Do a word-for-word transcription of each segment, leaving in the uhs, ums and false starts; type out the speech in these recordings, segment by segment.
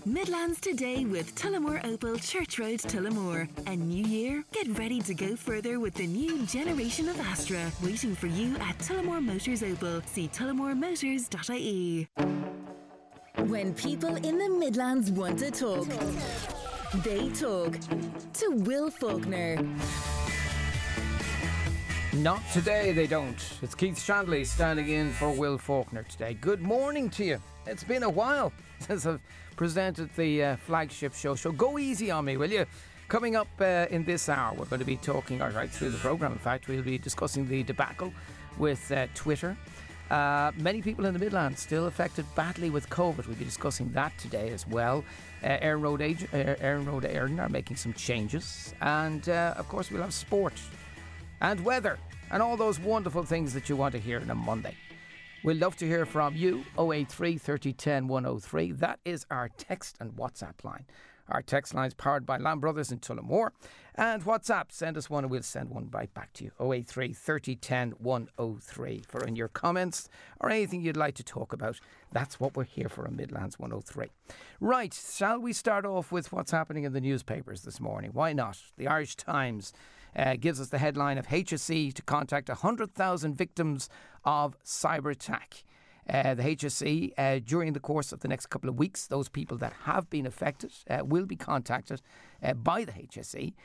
Midlands Today with Tullamore Opel Church Road, Tullamore. A new year? Get ready to go further with the new generation of Astra waiting for you at Tullamore Motors Opel. See tullamore motors dot I E. When people in the Midlands want to talk, they talk to Will Faulkner. Not today, they don't. It's Keith Chandley standing in for Will Faulkner today. Good morning to you. It's been a while since I've presented the uh, flagship show, so go easy on me, will you? Coming up uh, in this hour, we're going to be talking right through the programme. In fact, we'll be discussing the debacle with uh, Twitter. Uh, many people in the Midlands still affected badly with COVID. We'll be discussing that today as well. Uh, Erin Road, Ag- uh, Erin Road Erin are making some changes. And, uh, of course, we'll have sport and weather and all those wonderful things that you want to hear on a Monday. We'd love to hear from you. oh eight three, thirty, ten, one oh three. That is our text and WhatsApp line. Our text line is powered by Lamb Brothers in Tullamore. And WhatsApp, send us one and we'll send one right back to you. oh eight three, thirty, ten, one oh three for in your comments or anything you'd like to talk about. That's what we're here for on Midlands one oh three. Right, shall we start off with what's happening in the newspapers this morning? Why not? The Irish Times Uh, gives us the headline of H S E to contact one hundred thousand victims of cyber attack. Uh, the H S E, uh, during the course of the next couple of weeks, those people that have been affected uh, will be contacted uh, by the H S E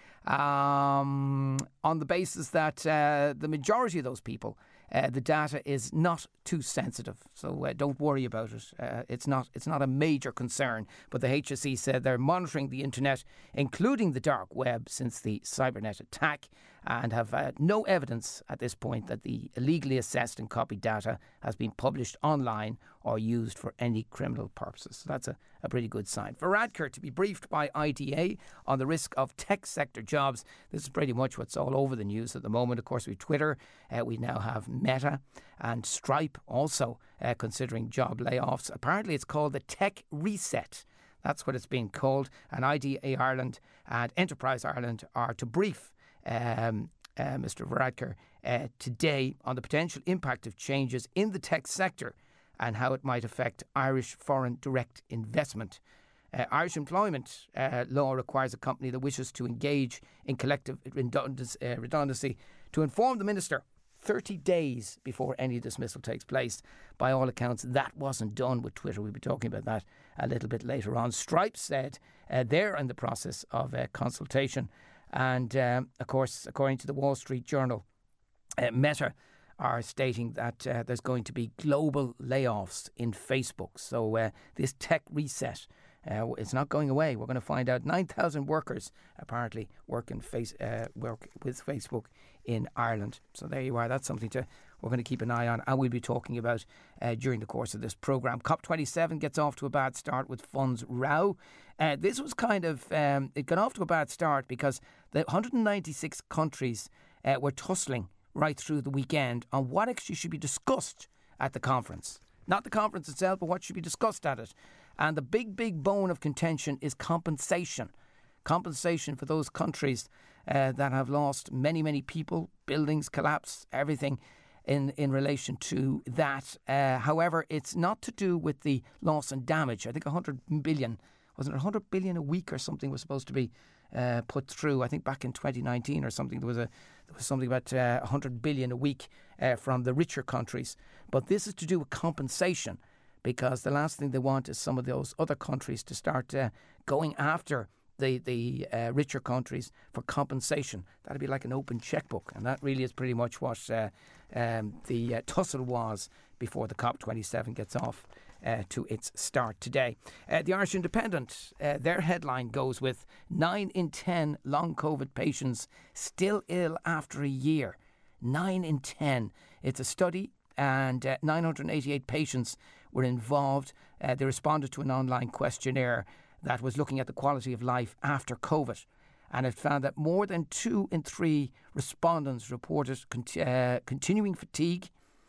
um, on the basis that uh, the majority of those people, uh, the data is not too sensitive. So uh, don't worry about it. Uh, it's not it's not a major concern. But the H S E said they're monitoring the internet, including the dark web, since the Cybernet attack, and have uh, no evidence at this point that the illegally assessed and copied data has been published online or used for any criminal purposes. So that's a, a pretty good sign. Varadkar to be briefed by I D A on the risk of tech sector jobs. This is pretty much what's all over the news at the moment. Of course, we Twitter, uh, we now have Meta and Stripe also uh, considering job layoffs. Apparently it's called the Tech Reset. That's what it's being called. And I D A Ireland and Enterprise Ireland are to brief um, uh, Mr Varadkar uh, today on the potential impact of changes in the tech sector and how it might affect Irish foreign direct investment. Uh, Irish employment uh, law requires a company that wishes to engage in collective redundancy, uh, redundancy to inform the minister thirty days before any dismissal takes place. By all accounts, that wasn't done with Twitter. We'll be talking about that a little bit later on. Stripe said uh, they're in the process of uh, consultation. And, um, of course, according to the Wall Street Journal, uh, Meta are stating that uh, there's going to be global layoffs in Facebook. So uh, this tech reset, uh, it's not going away. We're going to find out nine thousand workers apparently work, in face, uh, work with Facebook in Ireland. So there you are. That's something to we're going to keep an eye on, and we'll be talking about uh, during the course of this programme. COP twenty-seven gets off to a bad start with funds row. Uh, this was kind of, um, it got off to a bad start because the one hundred ninety-six countries uh, were tussling right through the weekend on what actually should be discussed at the conference. Not the conference itself, but what should be discussed at it. And the big, big bone of contention is compensation. Compensation for those countries uh, that have lost many, many people, buildings collapse, everything in, in relation to that. Uh, however, it's not to do with the loss and damage. I think one hundred billion, wasn't it one hundred billion a week or something was supposed to be uh, put through. I think back in twenty nineteen or something, there was a there was something about uh, one hundred billion a week uh, from the richer countries. But this is to do with compensation, because the last thing they want is some of those other countries to start uh, going after the the uh, richer countries for compensation. That'd be like an open checkbook, and that really is pretty much what uh, um, the uh, tussle was before the COP twenty-seven gets off uh, to its start today. Uh, the Irish Independent, uh, their headline goes with nine in ten long COVID patients still ill after a year. nine in ten. It's a study, and uh, nine hundred eighty-eight patients were involved. Uh, they responded to an online questionnaire that was looking at the quality of life after COVID. And it found that more than two in three respondents reported cont- uh, continuing fatigue,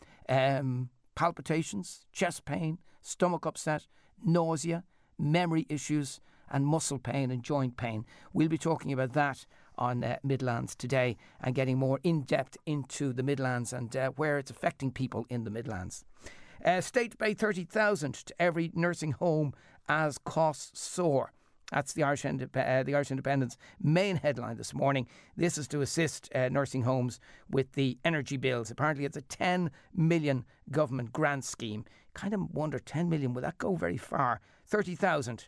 um, palpitations, chest pain, stomach upset, nausea, memory issues and muscle pain and joint pain. We'll be talking about that on uh, Midlands Today and getting more in-depth into the Midlands and uh, where it's affecting people in the Midlands. Uh, state to pay thirty thousand to every nursing home as costs soar. That's the Irish, Indep- uh, the Irish Independent's main headline this morning. This is to assist uh, nursing homes with the energy bills. Apparently it's a ten million government grant scheme. Kind of wonder, ten million, will that go very far? thirty thousand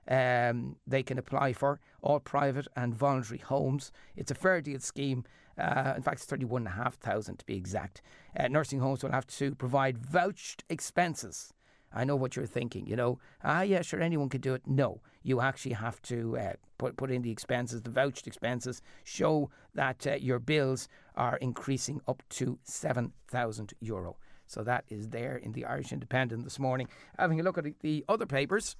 um, they can apply for, all private and voluntary homes. It's a fair deal scheme. Uh, in fact, it's thirty-one thousand five hundred to be exact. Uh, nursing homes will have to provide vouched expenses. I know what you're thinking, you know. Ah, yeah, sure, anyone could do it. No, you actually have to uh, put put in the expenses, the vouched expenses, show that uh, your bills are increasing up to seven thousand euro. So that is there in the Irish Independent this morning. Having a look at the other papers,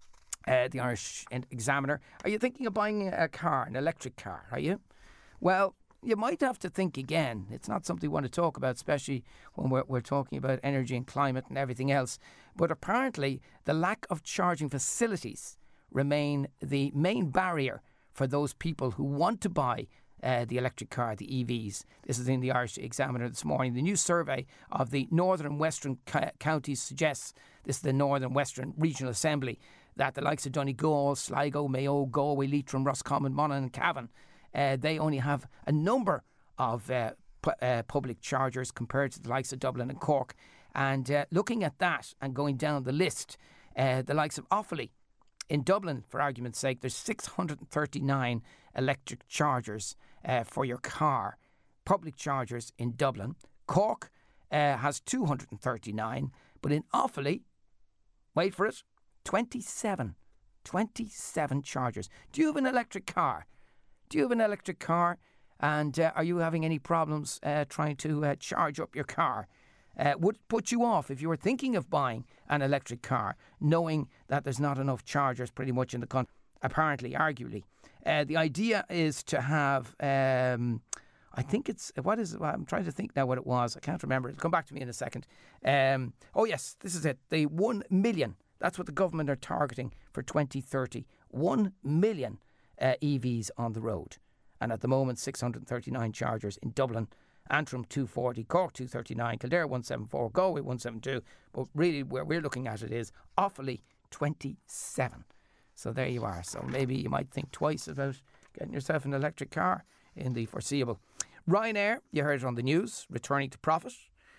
uh, the Irish Examiner. Are you thinking of buying a car, an electric car, are you? Well, you might have to think again. It's not something we want to talk about, especially when we're, we're talking about energy and climate and everything else. But apparently, the lack of charging facilities remain the main barrier for those people who want to buy uh, the electric car, the E Vs. This is in the Irish Examiner this morning. The new survey of the Northern and Western ca- counties suggests, this is the Northern Western Regional Assembly, that the likes of Donegal, Sligo, Mayo, Galway, Leitrim, Roscommon, Monaghan and Cavan, Uh, they only have a number of uh, pu- uh, public chargers compared to the likes of Dublin and Cork. And uh, looking at that and going down the list, uh, the likes of Offaly, in Dublin, for argument's sake, there's six hundred thirty-nine electric chargers uh, for your car. Public chargers in Dublin. Cork uh, has two hundred thirty-nine, but in Offaly, wait for it, twenty-seven. twenty-seven chargers. Do you have an electric car? Do you have an electric car, and uh, are you having any problems uh, trying to uh, charge up your car? Uh, would it put you off if you were thinking of buying an electric car, knowing that there's not enough chargers pretty much in the country, apparently, arguably. Uh, the idea is to have, um, I think it's, what is it? I'm trying to think now what it was. I can't remember. It'll come back to me in a second. Um, oh yes, this is it. The one million, that's what the government are targeting for twenty thirty. one million Uh, E Vs on the road, and at the moment six hundred thirty-nine chargers in Dublin, Antrim two forty, Cork two thirty-nine, Kildare one seventy-four, Galway one seventy-two, but really where we're looking at it is Offaly twenty-seven. So there you are. So maybe you might think twice about getting yourself an electric car in the foreseeable. Ryanair, you heard it on the news, returning to profit.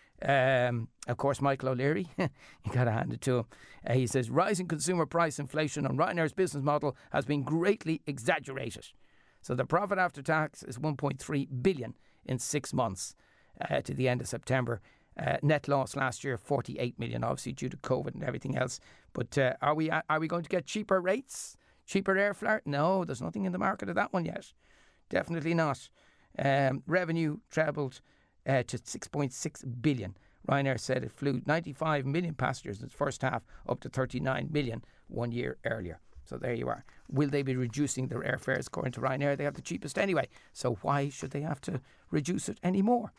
Um, of course, Michael O'Leary, you got to hand it to him. Uh, he says, rising consumer price inflation on Ryanair's business model has been greatly exaggerated. So the profit after tax is one point three billion in six months uh, to the end of September. Uh, net loss last year, forty-eight million, obviously due to COVID and everything else. But uh, are we are we going to get cheaper rates? Cheaper airfare? No, there's nothing in the market of that one yet. Definitely not. Um, revenue trebled Uh, to six point six billion. Ryanair said it flew ninety-five million passengers in its first half, up to thirty-nine million one year earlier. So there you are. Will they be reducing their airfares? According to Ryanair, they have the cheapest anyway. So why should they have to reduce it anymore?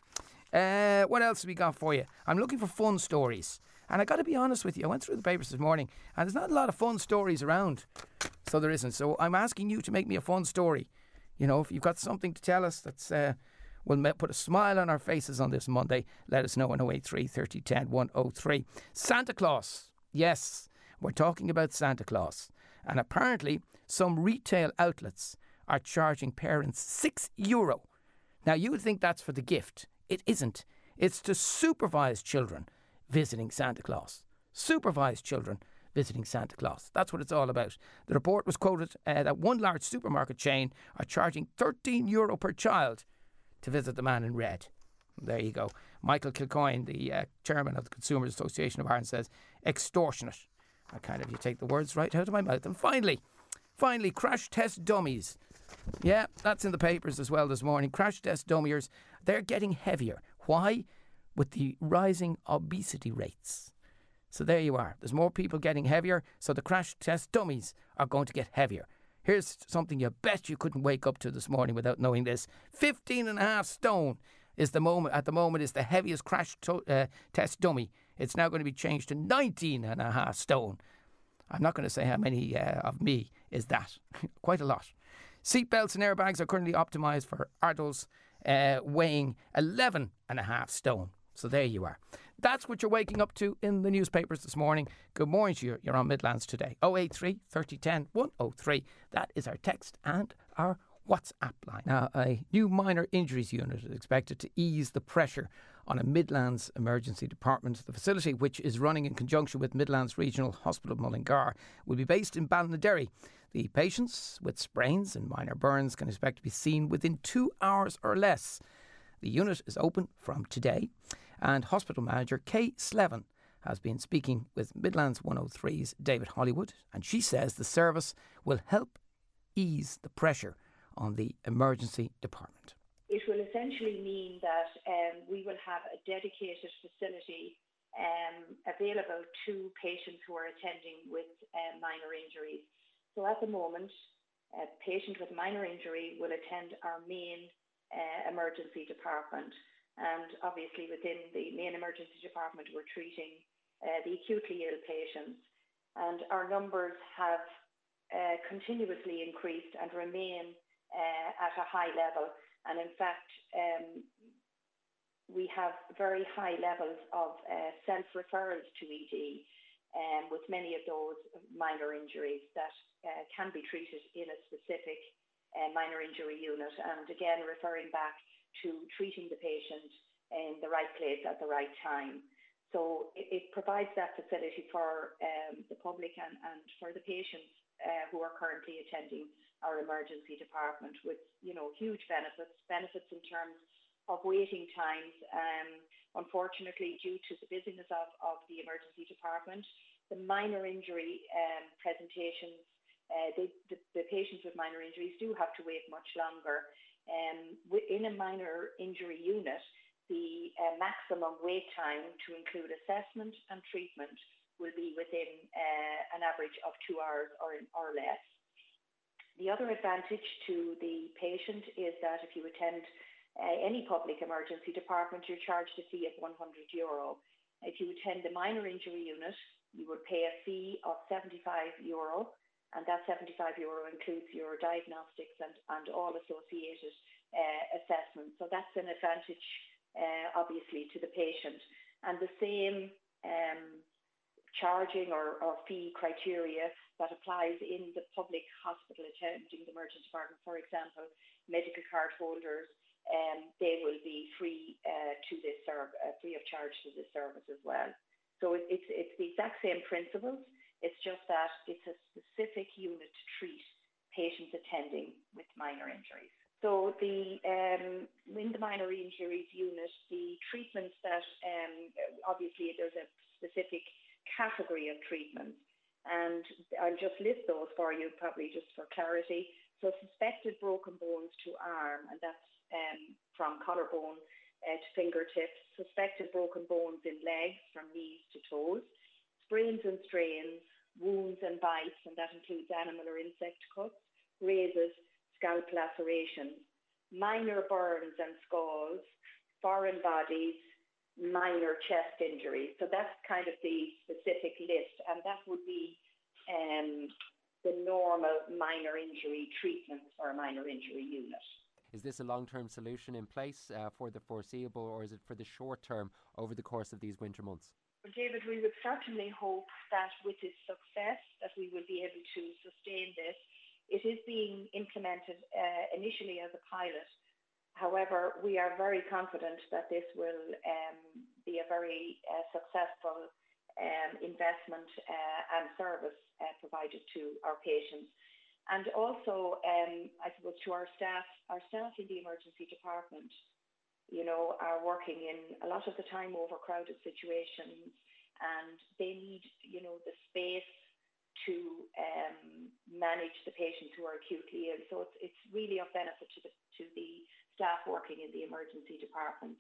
Uh, what else have we got for you? I'm looking for fun stories. And I got to be honest with you, I went through the papers this morning and there's not a lot of fun stories around. So there isn't. So I'm asking you to make me a fun story. You know, if you've got something to tell us that's... Uh, We'll put a smile on our faces on this Monday. Let us know on oh eight three, thirty, ten, one oh three. Santa Claus. Yes, we're talking about Santa Claus. And apparently some retail outlets are charging parents six euro. Now you would think that's for the gift. It isn't. It's to supervise children visiting Santa Claus. Supervise children visiting Santa Claus. That's what it's all about. The report was quoted uh, that one large supermarket chain are charging thirteen euro per child to visit the man in red. There you go. Michael Kilcoyne, the uh, chairman of the Consumers Association of Ireland, says extortionate. I kind of, you take the words right out of my mouth. And finally, finally, crash test dummies. Yeah, that's in the papers as well this morning. Crash test dummies, they're getting heavier. Why? With the rising obesity rates. So there you are. There's more people getting heavier, so the crash test dummies are going to get heavier. Here's something you bet you couldn't wake up to this morning without knowing this. fifteen and a half stone is the moment, at the moment, is the heaviest crash to, uh, test dummy. It's now going to be changed to nineteen and a half stone. I'm not going to say how many uh, of me is that. Quite a lot. Seatbelts and airbags are currently optimised for adults uh, weighing eleven and a half stone. So there you are. That's what you're waking up to in the newspapers this morning. Good morning to you. You're on Midlands Today. oh eight three, thirty ten, one oh three. That is our text and our WhatsApp line. Now, a new minor injuries unit is expected to ease the pressure on a Midlands emergency department. The facility, which is running in conjunction with Midlands Regional Hospital Mullingar, will be based in Ballinadderry. The patients with sprains and minor burns can expect to be seen within two hours or less. The unit is open from today, and Hospital Manager Kay Slevin has been speaking with Midlands one oh three's David Hollywood, and she says the service will help ease the pressure on the emergency department. It will essentially mean that um, we will have a dedicated facility um, available to patients who are attending with uh, minor injuries. So at the moment, a patient with minor injury will attend our main uh, emergency department. And obviously within the main emergency department, we're treating uh, the acutely ill patients. And our numbers have uh, continuously increased and remain uh, at a high level. And in fact, um, we have very high levels of uh, self-referrals to E D, um, with many of those minor injuries that uh, can be treated in a specific uh, minor injury unit. And again, referring back to treating the patient in the right place at the right time. So it, it provides that facility for um, the public and, and for the patients uh, who are currently attending our emergency department, with, you know, huge benefits, benefits in terms of waiting times. Um, unfortunately, due to the busyness of, of the emergency department, the minor injury um, presentations, uh, they, the, the patients with minor injuries do have to wait much longer. Um, in a minor injury unit, the uh, maximum wait time to include assessment and treatment will be within uh, an average of two hours or, or less. The other advantage to the patient is that if you attend uh, any public emergency department, you're charged a fee of one hundred euro. If you attend the minor injury unit, you would pay a fee of seventy-five euro, and that seventy-five euro includes your diagnostics and, and all associated uh, assessments. So that's an advantage, uh, obviously, to the patient. And the same um, charging or, or fee criteria that applies in the public hospital attending the emergency department. For example, medical card holders, um, they will be free uh, to this serv- uh, free of charge to this service as well. So it, it's it's the exact same principles. It's just that it's a specific unit to treat patients attending with minor injuries. So the um, in the minor injuries unit, the treatments that um, obviously there's a specific category of treatments, and I'll just list those for you, probably just for clarity. So suspected broken bones to arm, and that's um, from collarbone uh, to fingertips. Suspected broken bones in legs from knees to toes. Sprains and strains, wounds and bites, and that includes animal or insect cuts, grazes, scalp lacerations, minor burns and scalds, foreign bodies, minor chest injuries. So that's kind of the specific list, and that would be um, the normal minor injury treatments for a minor injury unit. Is this a long-term solution in place uh, for the foreseeable, or is it for the short term over the course of these winter months? Well, David, we would certainly hope that with its success that we will be able to sustain this. It is being implemented uh, initially as a pilot. However, we are very confident that this will um, be a very uh, successful um, investment uh, and service uh, provided to our patients. And also, um, I suppose, to our staff, our staff in the emergency department, you know, are working in a lot of the time overcrowded situations, and they need, you know, the space to um, manage the patients who are acutely ill. So it's, it's really of benefit to the, to the staff working in the emergency department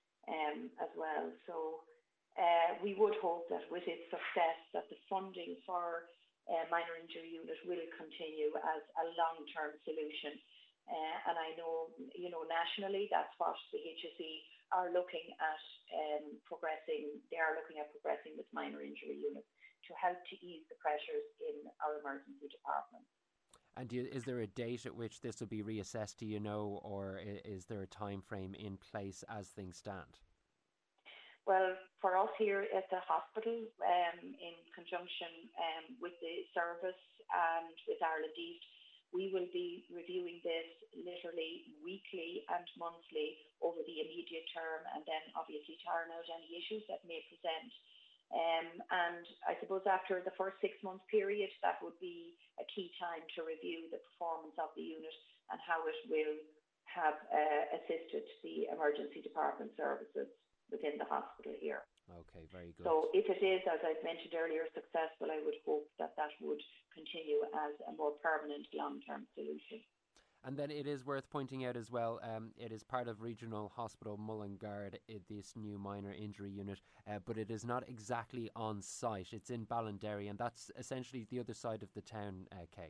um, as well. So uh, we would hope that with its success that the funding for uh, minor injury unit will continue as a long-term solution. Uh, and I know, you know, nationally that's what the H S E are looking at um, progressing. They are looking at progressing with minor injury units to help to ease the pressures in our emergency department. And do you, is there a date at which this will be reassessed, do you know, or is there a time frame in place as things stand? Well, for us here at the hospital, um, in conjunction um, with the service and with Ireland East, we will be reviewing this literally weekly and monthly over the immediate term, and then obviously tarring out any issues that may present. Um, and I suppose after the first six-month period, that would be a key time to review the performance of the unit and how it will have uh, assisted the emergency department services within the hospital here. Okay, very good. So if it is, as I've mentioned earlier, successful, I would hope that that would continue as a more permanent long-term solution. And then it is worth pointing out as well, um, it is part of Regional Hospital Mullingar, this new minor injury unit, uh, but it is not exactly on site. It's in Ballinderry, and that's essentially the other side of the town, uh, Kay.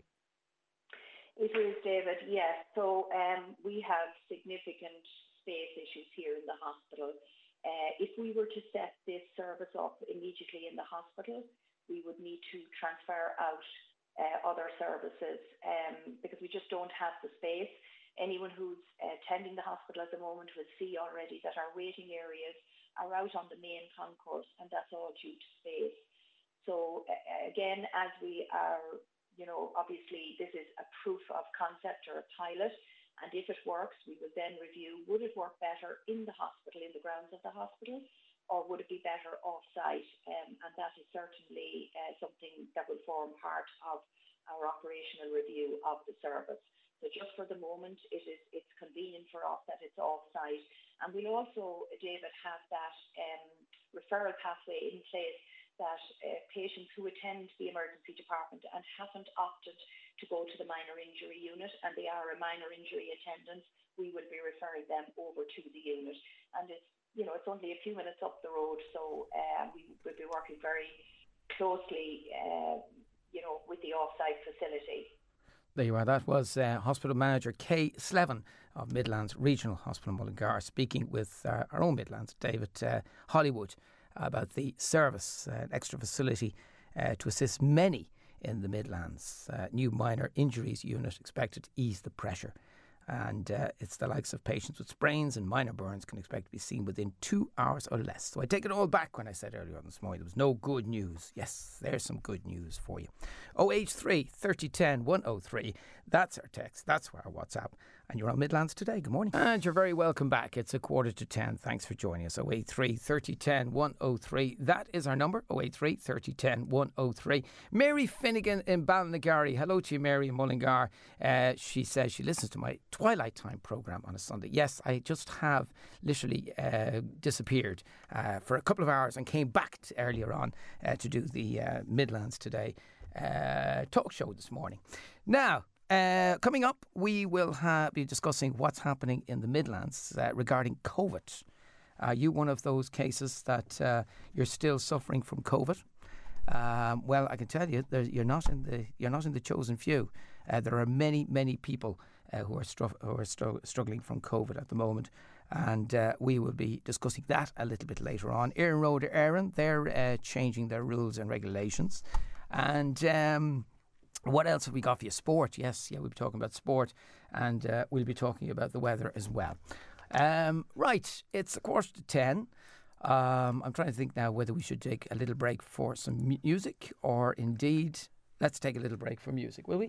It is, David, yes. So um, we have significant space issues here in the hospital. Uh, if we were to set this service up immediately in the hospital, we would need to transfer out Uh, other services um, because we just don't have the space. Anyone who's uh, attending the hospital at the moment will see already that our waiting areas are out on the main concourse, and that's all due to space. So uh, again, as we are, you know, obviously this is a proof of concept or a pilot, and if it works, we will then review, would it work better in the hospital, in the grounds of the hospital, or would it be better off-site? Um, and that is certainly uh, something that will form part of our operational review of the service. So just for the moment, it is it's convenient for us that it's off-site. And we'll also, David, have that um, referral pathway in place that uh, patients who attend the emergency department and haven't opted to go to the minor injury unit, and they are a minor injury attendant, we will be referring them over to the unit. And it's You know, it's only a few minutes up the road, so uh, we will be working very closely, uh, you know, with the off-site facility. There you are. That was uh, Hospital Manager Kay Slevin of Midlands Regional Hospital Mullingar, speaking with uh, our own Midlands, David uh, Hollywood, about the service, uh, extra facility uh, to assist many in the Midlands. Uh, new minor injuries unit expected to ease the pressure. And uh, it's the likes of patients with sprains and minor burns can expect to be seen within two hours or less. So I take it all back when I said earlier on this morning there was no good news. Yes, there's some good news for you. oh eight three, thirty ten, one oh three. That's our text. That's our WhatsApp. And you're on Midlands Today. Good morning. And you're very welcome back. It's a quarter to ten. Thanks for joining us. oh eight three, thirty ten, one oh three. That is our number. oh eight three, thirty ten, one oh three. Mary Finnegan in Ballinagary. Hello to you, Mary in Mullingar. Uh, she says she listens to my Twilight Time programme on a Sunday. Yes, I just have literally uh, disappeared uh, for a couple of hours and came back to earlier on uh, to do the uh, Midlands Today uh, talk show this morning. Now, Uh, coming up, we will ha- be discussing what's happening in the Midlands uh, regarding COVID. Are you one of those cases that uh, you're still suffering from COVID? Um, well, I can tell you, there, you're not in the you're not in the chosen few. Uh, there are many, many people uh, who are, stru- who are stru- struggling from COVID at the moment, and uh, we will be discussing that a little bit later on. Éireann Road Éireann, they're uh, changing their rules and regulations, and. Um, What else have we got for you? Sport, yes. Yeah, we'll be talking about sport, and uh, we'll be talking about the weather as well. Um, right, it's a quarter to ten. Um, I'm trying to think now whether we should take a little break for some mu- music, or indeed, let's take a little break for music, will we?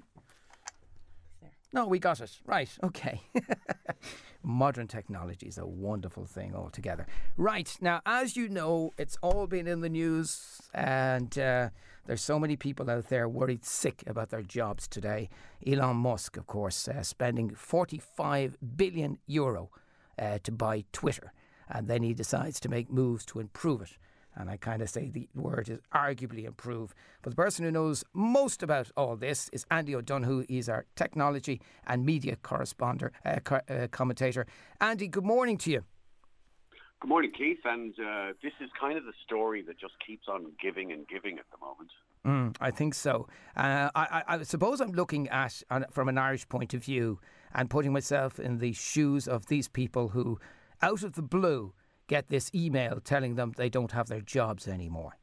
No, we got it. Right, okay. Modern technology is a wonderful thing altogether. Right, now, as you know, it's all been in the news, and uh, there's so many people out there worried sick about their jobs today. Elon Musk, of course, uh, spending forty-five billion euro uh, to buy Twitter, and then he decides to make moves to improve it. And I kind of say the word is arguably improve. But the person who knows most about all this is Andy O'Donoghue. He's our technology and media correspondent, uh, co- uh, commentator. Andy, good morning to you. Good morning, Keith. And uh, this is kind of the story that just keeps on giving and giving at the moment. Mm, I think so. Uh, I, I suppose I'm looking at, uh, from an Irish point of view, and putting myself in the shoes of these people who, out of the blue, get this email telling them they don't have their jobs anymore.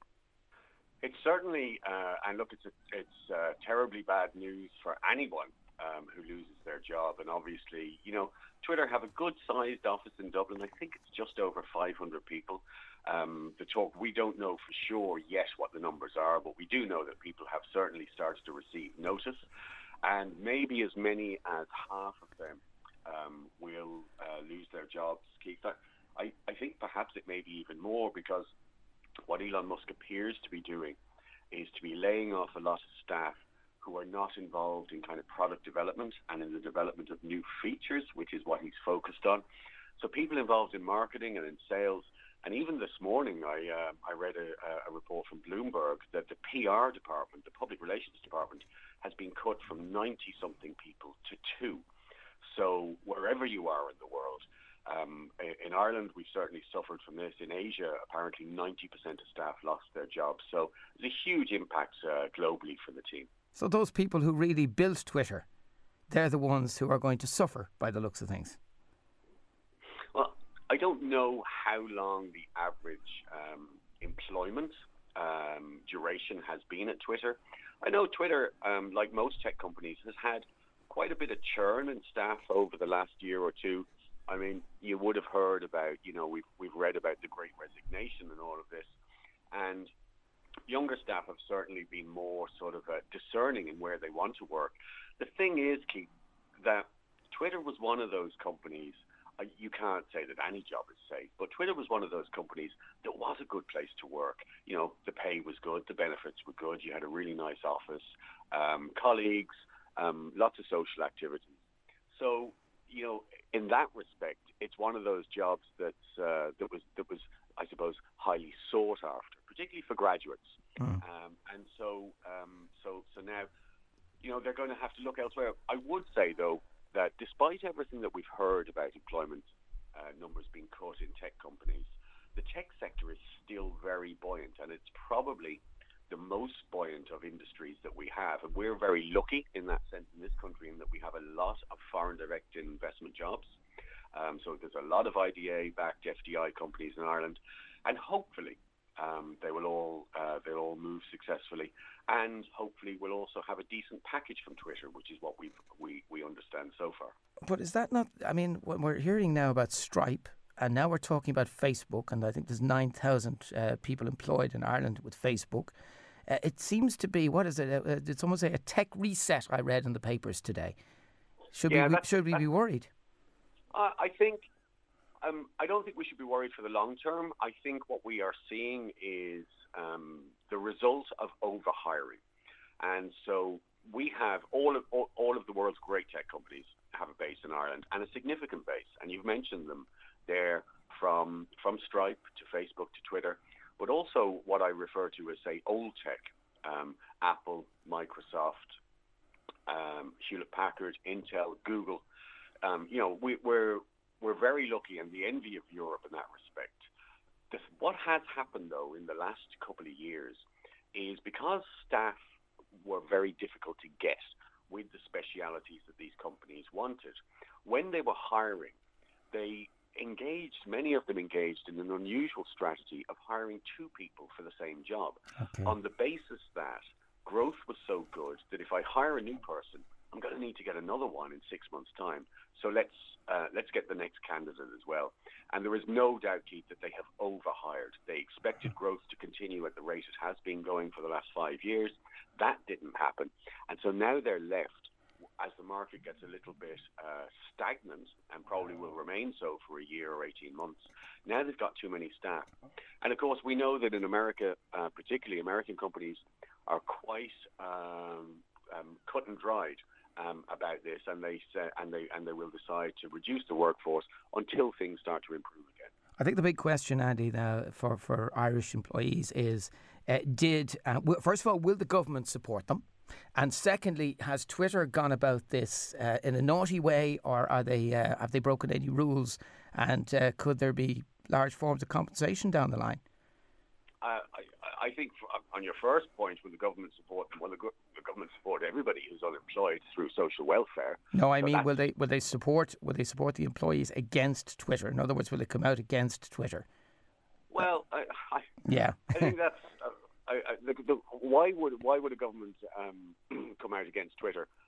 It's certainly, uh, and look, it's a, it's uh, terribly bad news for anyone um, who loses their job. And obviously, you know, Twitter have a good-sized office in Dublin. I think it's just over five hundred people. Um, the talk, we don't know for sure yet what the numbers are, but we do know that people have certainly started to receive notice, and maybe as many as half of them um, will uh, lose their jobs. Keith, I, I think perhaps it may be even more, because what Elon Musk appears to be doing is to be laying off a lot of staff who are not involved in kind of product development and in the development of new features, which is what he's focused on. So people involved in marketing and in sales. And even this morning, I uh, I read a, a report from Bloomberg that the P R department, the public relations department, has been cut from ninety-something people to two. So wherever you are in the world, um, in Ireland, we've certainly suffered from this. In Asia, apparently ninety percent of staff lost their jobs. So there's a huge impact uh, globally for the team. So those people who really built Twitter, they're the ones who are going to suffer by the looks of things. Well, I don't know how long the average um, employment um, duration has been at Twitter. I know Twitter, um, like most tech companies, has had quite a bit of churn in staff over the last year or two. I mean, you would have heard about, you know, we've, we've read about the Great Resignation and all of this. And younger staff have certainly been more sort of uh, discerning in where they want to work. The thing is, Keith, that Twitter was one of those companies, uh, you can't say that any job is safe, but Twitter was one of those companies that was a good place to work. You know, the pay was good, the benefits were good, you had a really nice office, um, colleagues, um, lots of social activities. So, you know, in that respect, it's one of those jobs that's, uh, that was, that was, I suppose, highly sought after, particularly for graduates. Mm. Um, and so, um, so, so now, you know, they're going to have to look elsewhere. I would say, though, that despite everything that we've heard about employment uh, numbers being cut in tech companies, the tech sector is still very buoyant, and it's probably the most buoyant of industries that we have. And we're very lucky in that sense in this country, in that we have a lot of foreign direct investment jobs. Um, so there's a lot of I D A-backed F D I companies in Ireland, and hopefully um, they will all uh, they'll all move successfully, and hopefully we'll also have a decent package from Twitter, which is what we we we understand so far. But is that not? I mean, when we're hearing now about Stripe, and now we're talking about Facebook, and I think there's nine thousand uh, people employed in Ireland with Facebook. Uh, it seems to be, what is it? Uh, did someone say a tech reset? I read in the papers today. Should yeah, we should we be worried? Uh, I think, um, I don't think we should be worried for the long term. I think what we are seeing is um, the result of overhiring. And so we have all of all, all of the world's great tech companies have a base in Ireland, and a significant base. And you've mentioned them there, from from Stripe to Facebook to Twitter, but also what I refer to as, say, old tech, um, Apple, Microsoft, um, Hewlett-Packard, Intel, Google. Um, you know, we, we're we're very lucky and the envy of Europe in that respect. This, what has happened, though, in the last couple of years is because staff were very difficult to get with the specialities that these companies wanted, when they were hiring, they engaged, many of them engaged in an unusual strategy of hiring two people for the same job, okay, on the basis that growth was so good that if I hire a new person, I'm going to need to get another one in six months' time. So let's uh, let's get the next candidate as well. And there is no doubt, Keith, that they have overhired. They expected growth to continue at the rate it has been going for the last five years. That didn't happen. And so now they're left, as the market gets a little bit uh, stagnant, and probably will remain so for a year or eighteen months, now they've got too many staff. And of course, we know that in America, uh, particularly American companies, are quite um, um, cut and dried um, about this, and they say, and they and they will decide to reduce the workforce until things start to improve again. I think the big question, Andy, now for, for Irish employees is, uh, did uh, w- first of all, will the government support them? And secondly, has Twitter gone about this uh, in a naughty way, or are they uh, have they broken any rules? And uh, could there be large forms of compensation down the line? Uh, I, I think for, on your first point, will the government support them? Well, the, go- the government support everybody who's unemployed through social welfare. No, I so mean, will they will they support will they support the employees against Twitter? In other words, will they come out against Twitter? Well, I, I, yeah, I think that's. Uh, I, I, the, the, why would why would a government um, come out against Twitter?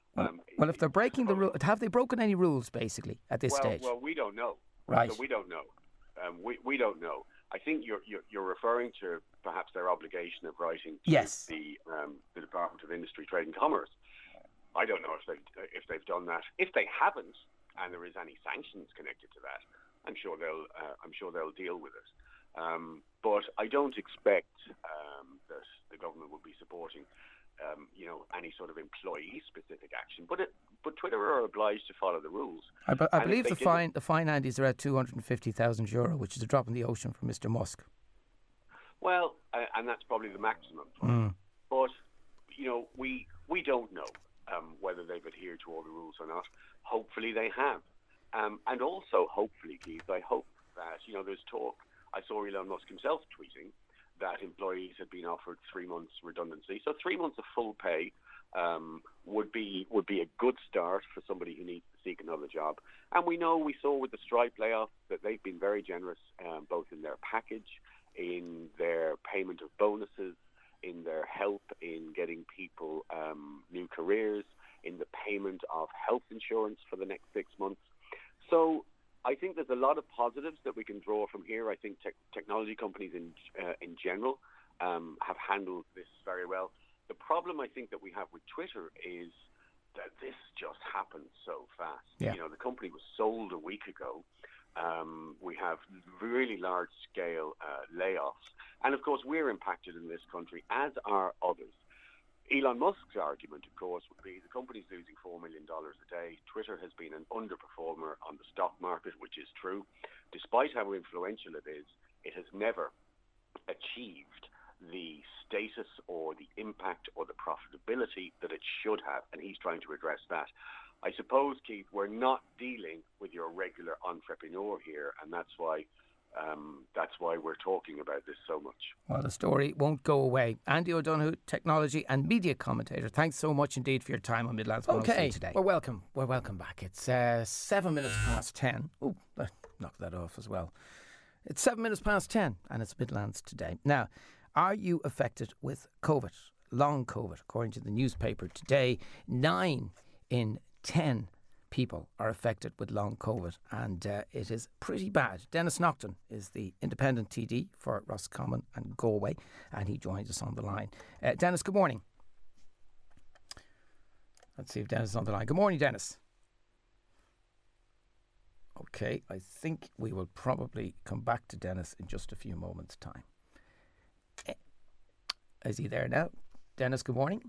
Well, Um, well if they're breaking the rules, have they broken any rules, basically, at this well, stage? Well, we don't know. Right. So we don't know. Um, we, we don't know. I think you're, you're, you're referring to perhaps their obligation of writing to yes. the, um, the Department of Industry, Trade and Commerce. I don't know if they've, if they've done that. If they haven't, and there is any sanctions connected to that, I'm sure they'll uh, I'm sure they'll deal with it. Um, but I don't expect um, that the government will be supporting um, you know any sort of employee-specific action. But it, but Twitter are obliged to follow the rules. I, be, I believe the fine it, the fine Andy is around two hundred and fifty thousand euro, which is a drop in the ocean for Mister Musk. Well, uh, and that's probably the maximum. Mm. But you know we we don't know. Um, whether they've adhered to all the rules or not. Hopefully they have. Um, and also, hopefully, Keith, I hope that, you know, there's talk. I saw Elon Musk himself tweeting that employees had been offered three months redundancy. So three months of full pay um, would be would be a good start for somebody who needs to seek another job. And we know, we saw with the Stripe layoff that they've been very generous, um, both in their package, in their payment of bonuses, in their help in getting people um, new careers, in the payment of health insurance for the next six months. So I think there's a lot of positives that we can draw from here. I think te- technology companies in uh, in general um, have handled this very well. The problem I think that we have with Twitter is that this just happened so fast. Yeah. You know, the company was sold a week ago. Um, we have really large-scale uh, layoffs. And, of course, we're impacted in this country, as are others. Elon Musk's argument, of course, would be the company's losing four million dollars a day. Twitter has been an underperformer on the stock market, which is true. Despite how influential it is, it has never achieved the status or the impact or the profitability that it should have, and he's trying to address that. I suppose, Keith, we're not dealing with your regular entrepreneur here, and that's why um, that's why we're talking about this so much. Well, the story won't go away. Andy O'Donoghue, technology and media commentator, thanks so much indeed for your time on Midlands one oh three okay. today. Well, welcome. We're welcome back. It's uh, seven minutes past ten. Oh, I knocked that off as well. It's seven minutes past ten, and it's Midlands today. Now, are you affected with COVID? Long COVID, according to the newspaper today, nine in ten people are affected with long COVID, and uh, it is pretty bad. Dennis Naughton is the independent T D for Roscommon and Galway, and he joins us on the line. Uh, Dennis, good morning. Let's see if Dennis is on the line. Good morning, Dennis. Okay, I think we will probably come back to Dennis in just a few moments' time. Is he there now? Dennis, good morning.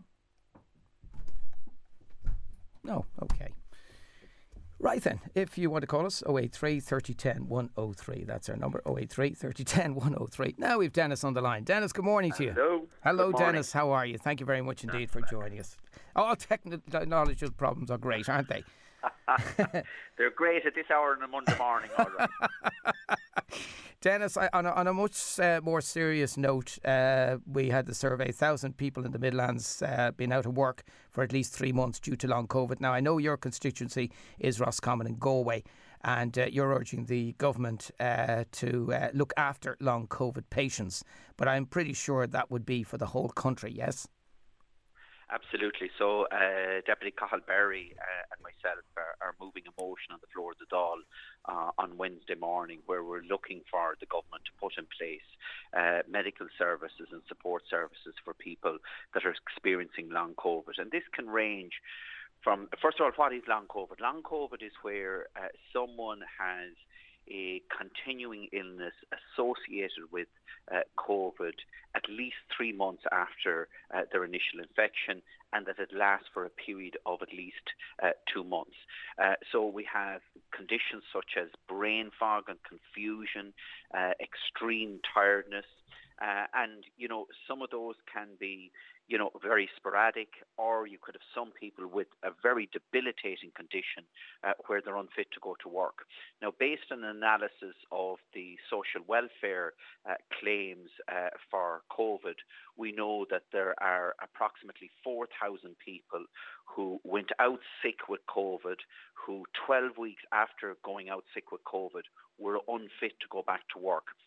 No, okay. Right then, if you want to call us, oh eight three, thirty ten, one oh three. That's our number, oh eight three, thirty ten, one oh three. Now we've Dennis on the line. Dennis, good morning to you. Hello. Hello, Good Dennis. How are you? Thank you very much indeed for joining us. All technological problems are great, aren't they? They're great at this hour on a Monday morning, all right. Dennis, I, on, a, on a much uh, more serious note, uh, we had the survey, one thousand people in the Midlands uh, been out of work for at least three months due to long COVID. Now, I know your constituency is Roscommon and Galway, and uh, you're urging the government uh, to uh, look after long COVID patients, but I'm pretty sure that would be for the whole country, yes? Absolutely. So uh, Deputy Cathal Berry uh, and myself are, are moving a motion on the floor of the Dáil uh, on Wednesday morning, where we're looking for the government to put in place uh, medical services and support services for people that are experiencing long COVID. And this can range from, first of all, what is long COVID? Long COVID is where uh, someone has a continuing illness associated with uh, COVID at least three months after uh, their initial infection, and that it lasts for a period of at least uh, two months. Uh, so we have conditions such as brain fog and confusion, uh, extreme tiredness, uh, and, you know, some of those can be, you know, very sporadic, or you could have some people with a very debilitating condition uh, where they're unfit to go to work. Now, based on analysis of the social welfare uh, claims uh, for COVID, we know that there are approximately four thousand people who went out sick with COVID, who twelve weeks after going out sick with COVID were unfit to go back to work.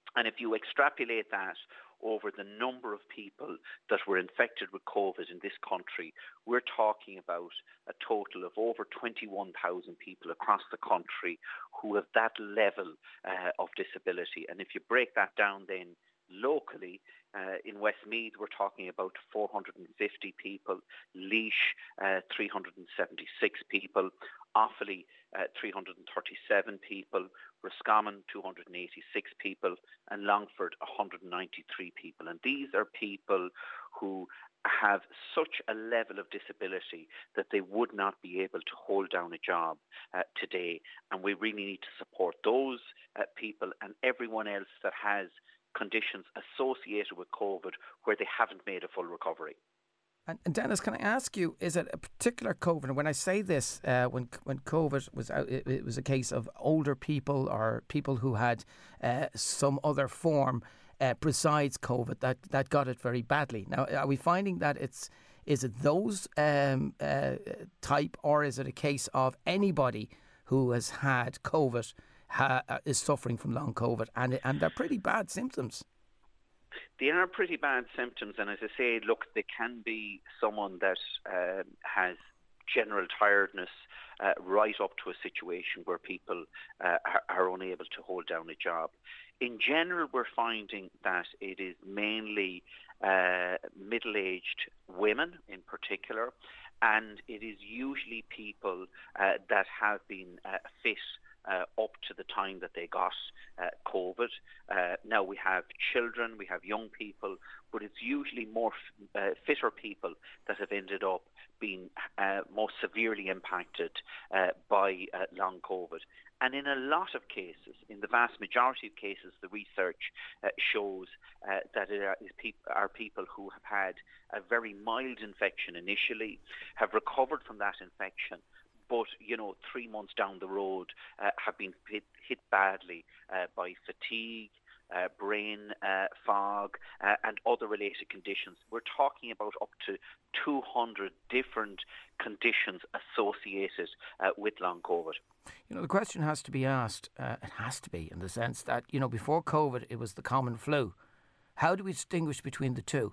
And if you extrapolate that over the number of people that were infected with COVID in this country, we're talking about a total of over twenty-one thousand people across the country who have that level uh, of disability. And if you break that down then locally, uh, in Westmeath we're talking about four hundred fifty people, Laois uh, three hundred seventy-six people, Offaly uh, three hundred thirty-seven people, Roscommon two hundred eighty-six people, and Longford one hundred ninety-three people. And these are people who have such a level of disability that they would not be able to hold down a job uh, today. And we really need to support those uh, people and everyone else that has conditions associated with COVID where they haven't made a full recovery. And, and Dennis, can I ask you, is it a particular COVID? And when I say this, uh, when when COVID was out, it, it was a case of older people or people who had uh, some other form uh, besides COVID that, that got it very badly. Now, are we finding that it's, is it those um, uh, type, or is it a case of anybody who has had COVID ha, is suffering from long COVID, and and they're pretty bad symptoms? They are pretty bad symptoms, and as I say, look, they can be someone that uh, has general tiredness uh, right up to a situation where people uh, are, are unable to hold down a job. In general, we're finding that it is mainly uh, middle-aged women in particular, and it is usually people uh, that have been uh, fit Uh, up to the time that they got uh, COVID. Uh, now we have children, we have young people, but it's usually more f- uh, fitter people that have ended up being uh, most severely impacted uh, by uh, long COVID. And in a lot of cases, in the vast majority of cases, the research uh, shows uh, that it are, is peop- are people who have had a very mild infection initially, have recovered from that infection, but, you know, three months down the road uh, have been hit, hit badly uh, by fatigue, uh, brain uh, fog, uh, and other related conditions. We're talking about up to two hundred different conditions associated uh, with long COVID. You know, the question has to be asked, uh, it has to be, in the sense that, you know, before COVID it was the common flu. How do we distinguish between the two?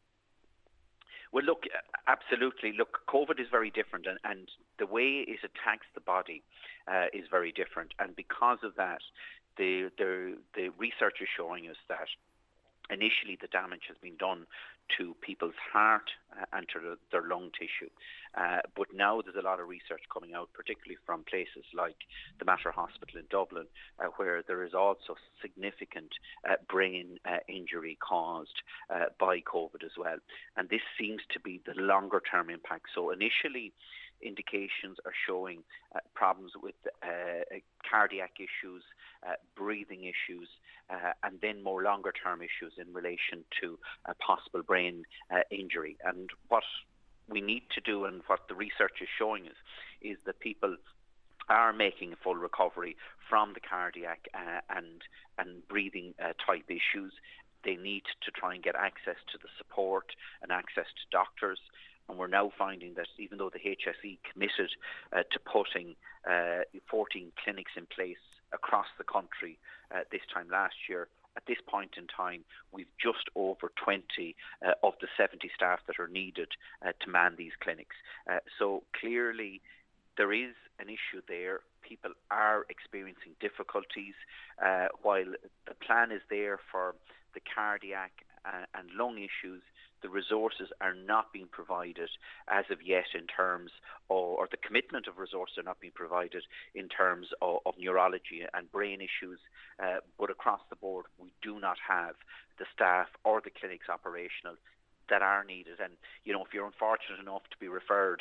Well, look, absolutely. Look, COVID is very different, and, and the way it attacks the body uh, is very different. And because of that, the, the the research is showing us that initially the damage has been done to people's heart uh, and to the, their lung tissue. Uh, but now there's a lot of research coming out, particularly from places like the Mater Hospital in Dublin, uh, where there is also significant uh, brain uh, injury caused uh, by COVID as well. And this seems to be the longer term impact. So initially, indications are showing uh, problems with uh, cardiac issues, uh, breathing issues, uh, and then more longer term issues in relation to a possible brain uh, injury. And what we need to do, and what the research is showing us, is that people are making a full recovery from the cardiac uh, and and breathing uh, type issues. They need to try and get access to the support and access to doctors. And we're now finding that even though the H S E committed uh, to putting uh, fourteen clinics in place across the country uh, this time last year, at this point in time, we've just over twenty uh, of the seventy staff that are needed uh, to man these clinics. Uh, so clearly, there is an issue there. People are experiencing difficulties. Uh, while the plan is there for the cardiac uh, and lung issues, the resources are not being provided as of yet in terms of, or the commitment of resources are not being provided in terms of, of neurology and brain issues. Uh, but across the board, we do not have the staff or the clinics operational that are needed. And, you know, if you're unfortunate enough to be referred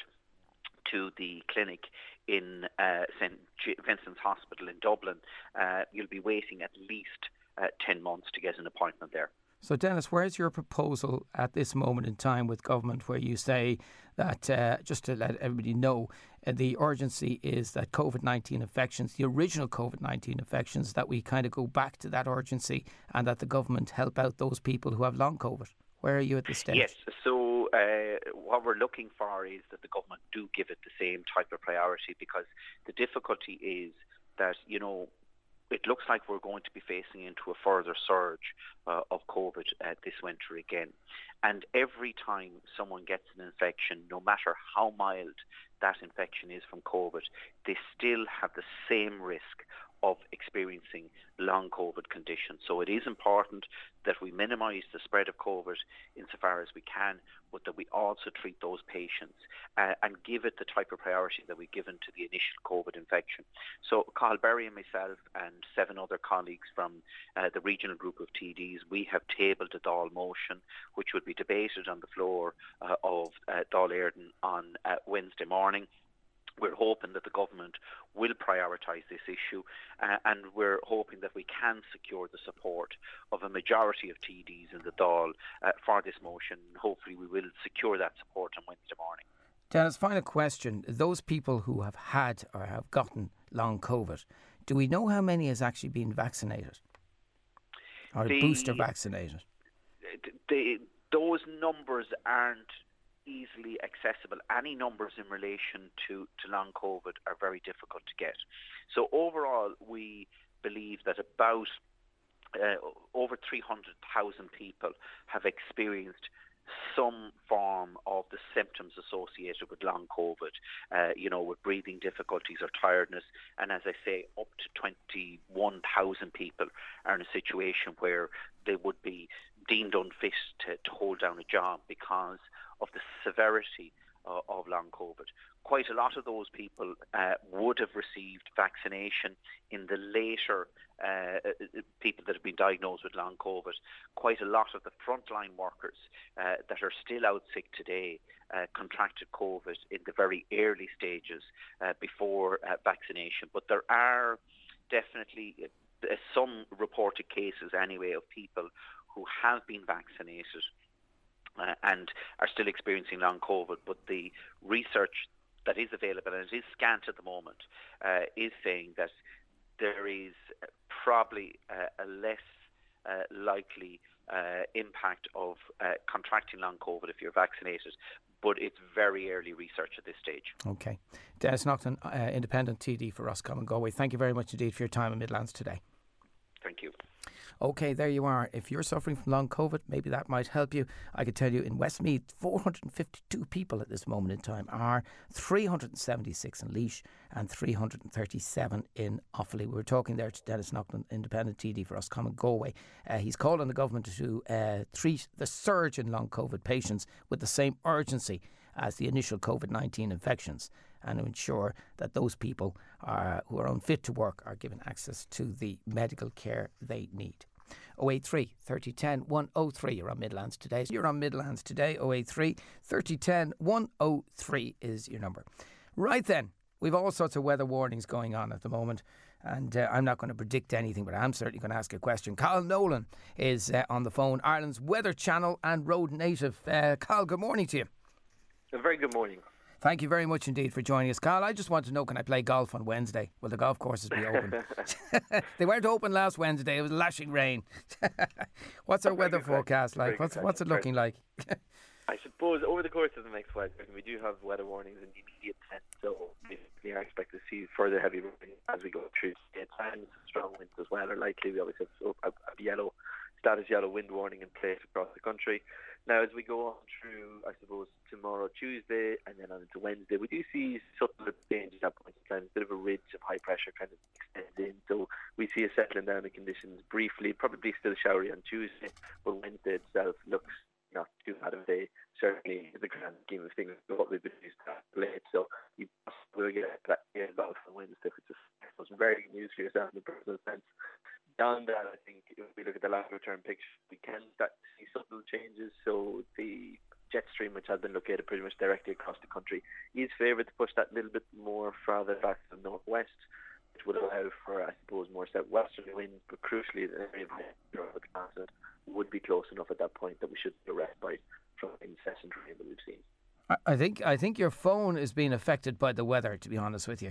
to the clinic in uh, Saint Vincent's Hospital in Dublin, uh, you'll be waiting at least uh, ten months to get an appointment there. So, Dennis, where's your proposal at this moment in time with government, where you say that, uh, just to let everybody know, uh, the urgency is that COVID nineteen infections, the original COVID nineteen infections, that we kind of go back to that urgency and that the government help out those people who have long COVID? Where are you at this stage? Yes, so uh, what we're looking for is that the government do give it the same type of priority, because the difficulty is that, you know, it looks like we're going to be facing into a further surge uh, of COVID uh, this winter again. And every time someone gets an infection, no matter how mild that infection is from COVID, they still have the same risk of experiencing long COVID conditions. So it is important that we minimise the spread of COVID insofar as we can, but that we also treat those patients uh, and give it the type of priority that we've given to the initial COVID infection. So Cathal Berry and myself and seven other colleagues from uh, the regional group of T Ds, we have tabled a Dáil motion which will be debated on the floor uh, of uh, Dáil Éireann on uh, Wednesday morning. We're hoping that the government will prioritise this issue uh, and we're hoping that we can secure the support of a majority of T Ds in the Dáil uh, for this motion. Hopefully we will secure that support on Wednesday morning. Dennis, final question. Those people who have had or have gotten long COVID, do we know how many has actually been vaccinated or the, booster vaccinated? The, those numbers aren't easily accessible. Any numbers in relation to, to long COVID are very difficult to get. So overall, we believe that about uh, over three hundred thousand people have experienced some form of the symptoms associated with long COVID, uh, you know, with breathing difficulties or tiredness. And as I say, up to twenty-one thousand people are in a situation where they would be deemed unfit to, to hold down a job because of the severity uh, of long COVID. Quite a lot of those people uh, would have received vaccination in the later uh, people that have been diagnosed with long COVID. Quite a lot of the frontline workers uh, that are still out sick today uh, contracted COVID in the very early stages uh, before uh, vaccination. But there are definitely uh, some reported cases anyway of people who have been vaccinated Uh, and are still experiencing long COVID, but the research that is available, and it is scant at the moment, uh, is saying that there is probably uh, a less uh, likely uh, impact of uh, contracting long COVID if you're vaccinated, but it's very early research at this stage. Okay. Dennis Naughton, uh, independent T D for Roscommon Galway. Thank you very much indeed for your time in Midlands today. Thank you. Okay, there you are. If you're suffering from long COVID, maybe that might help you. I could tell you in Westmeath, four hundred fifty-two people at this moment in time are, three hundred seventy-six in Laois and three hundred thirty-seven in Offaly. We were talking there to Dennis Naughton, independent T D for Roscommon Galway. Uh, he's called on the government to uh, treat the surge in long COVID patients with the same urgency as the initial COVID nineteen infections, and to ensure that those people are, who are unfit to work are given access to the medical care they need. oh eight three, thirty ten, one oh three. You're on Midlands Today. You're on Midlands Today. oh eight three, thirty ten, one oh three is your number. Right then, we've all sorts of weather warnings going on at the moment, and uh, I'm not going to predict anything, but I'm certainly going to ask a question. Carl Nolan is uh, on the phone, Ireland's Weather Channel and road native. Uh, Carl, good morning to you. A very good morning. Thank you very much indeed for joining us. Carl, I just want to know, can I play golf on Wednesday? Will the golf courses be open? They weren't open last Wednesday. It was lashing rain. What's our weather forecast like? What's what's it looking like? I suppose over the course of the next five days, we do have weather warnings in the immediate sense, so we are expected to see further heavy rain as we go through. At times, strong winds as well are likely. We obviously have a, a yellow status yellow wind warning in place across the country. Now, as we go on through, I suppose, tomorrow, Tuesday, and then on into Wednesday, we do see subtle changes at points in time. A bit of a ridge of high pressure kind of extends in. So we see a settling down in conditions briefly, probably still showery on Tuesday, but Wednesday itself looks not too bad of a day. Certainly, in the grand scheme of things, what we've been used to late. So you will get that game golf on Wednesday, which is very good news for yourself in a personal sense. Beyond that, I think if we look at the longer term picture, we can start to see subtle changes. So the jet stream, which has been located pretty much directly across the country, is favoured to push that little bit more farther back to the northwest, which would allow for, I suppose, more southwesterly winds. But crucially, the area of the continent would be close enough at that point that we should be respite from incessant rain that we've seen. I think I think your phone is being affected by the weather, to be honest with you.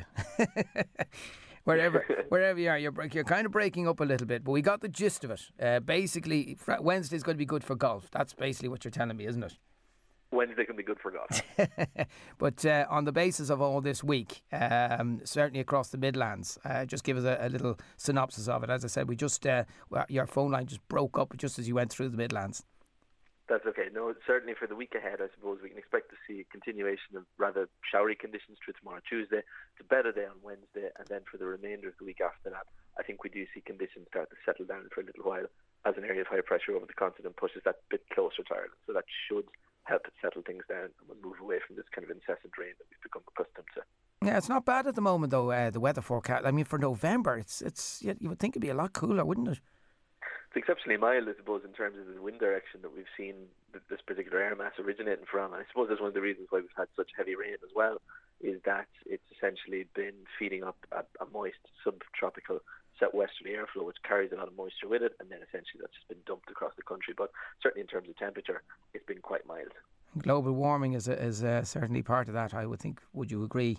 wherever wherever you are, you're you're kind of breaking up a little bit, but we got the gist of it. Uh, basically, Wednesday's going to be good for golf. That's basically what you're telling me, isn't it? Wednesday can be good for golf. But uh, on the basis of all this week, um, certainly across the Midlands, uh, just give us a, a little synopsis of it. As I said, we just uh, your phone line just broke up just as you went through the Midlands. That's okay. No, certainly for the week ahead, I suppose we can expect to see a continuation of rather showery conditions through tomorrow, Tuesday. It's a better day on Wednesday, and then for the remainder of the week after that, I think we do see conditions start to settle down for a little while as an area of high pressure over the continent pushes that bit closer to Ireland. So that should help it settle things down, and we'll move away from this kind of incessant rain that we've become accustomed to. Yeah, it's not bad at the moment, though. Uh, the weather forecast. I mean, for November, it's it's you would think it'd be a lot cooler, wouldn't it? It's exceptionally mild, I suppose, in terms of the wind direction that we've seen this particular air mass originating from. And I suppose that's one of the reasons why we've had such heavy rain as well, is that it's essentially been feeding up a, a moist subtropical southwesterly airflow, which carries a lot of moisture with it, and then essentially that's just been dumped across the country. But certainly in terms of temperature, it's been quite mild. Global warming is a, is a certainly part of that, I would think. Would you agree?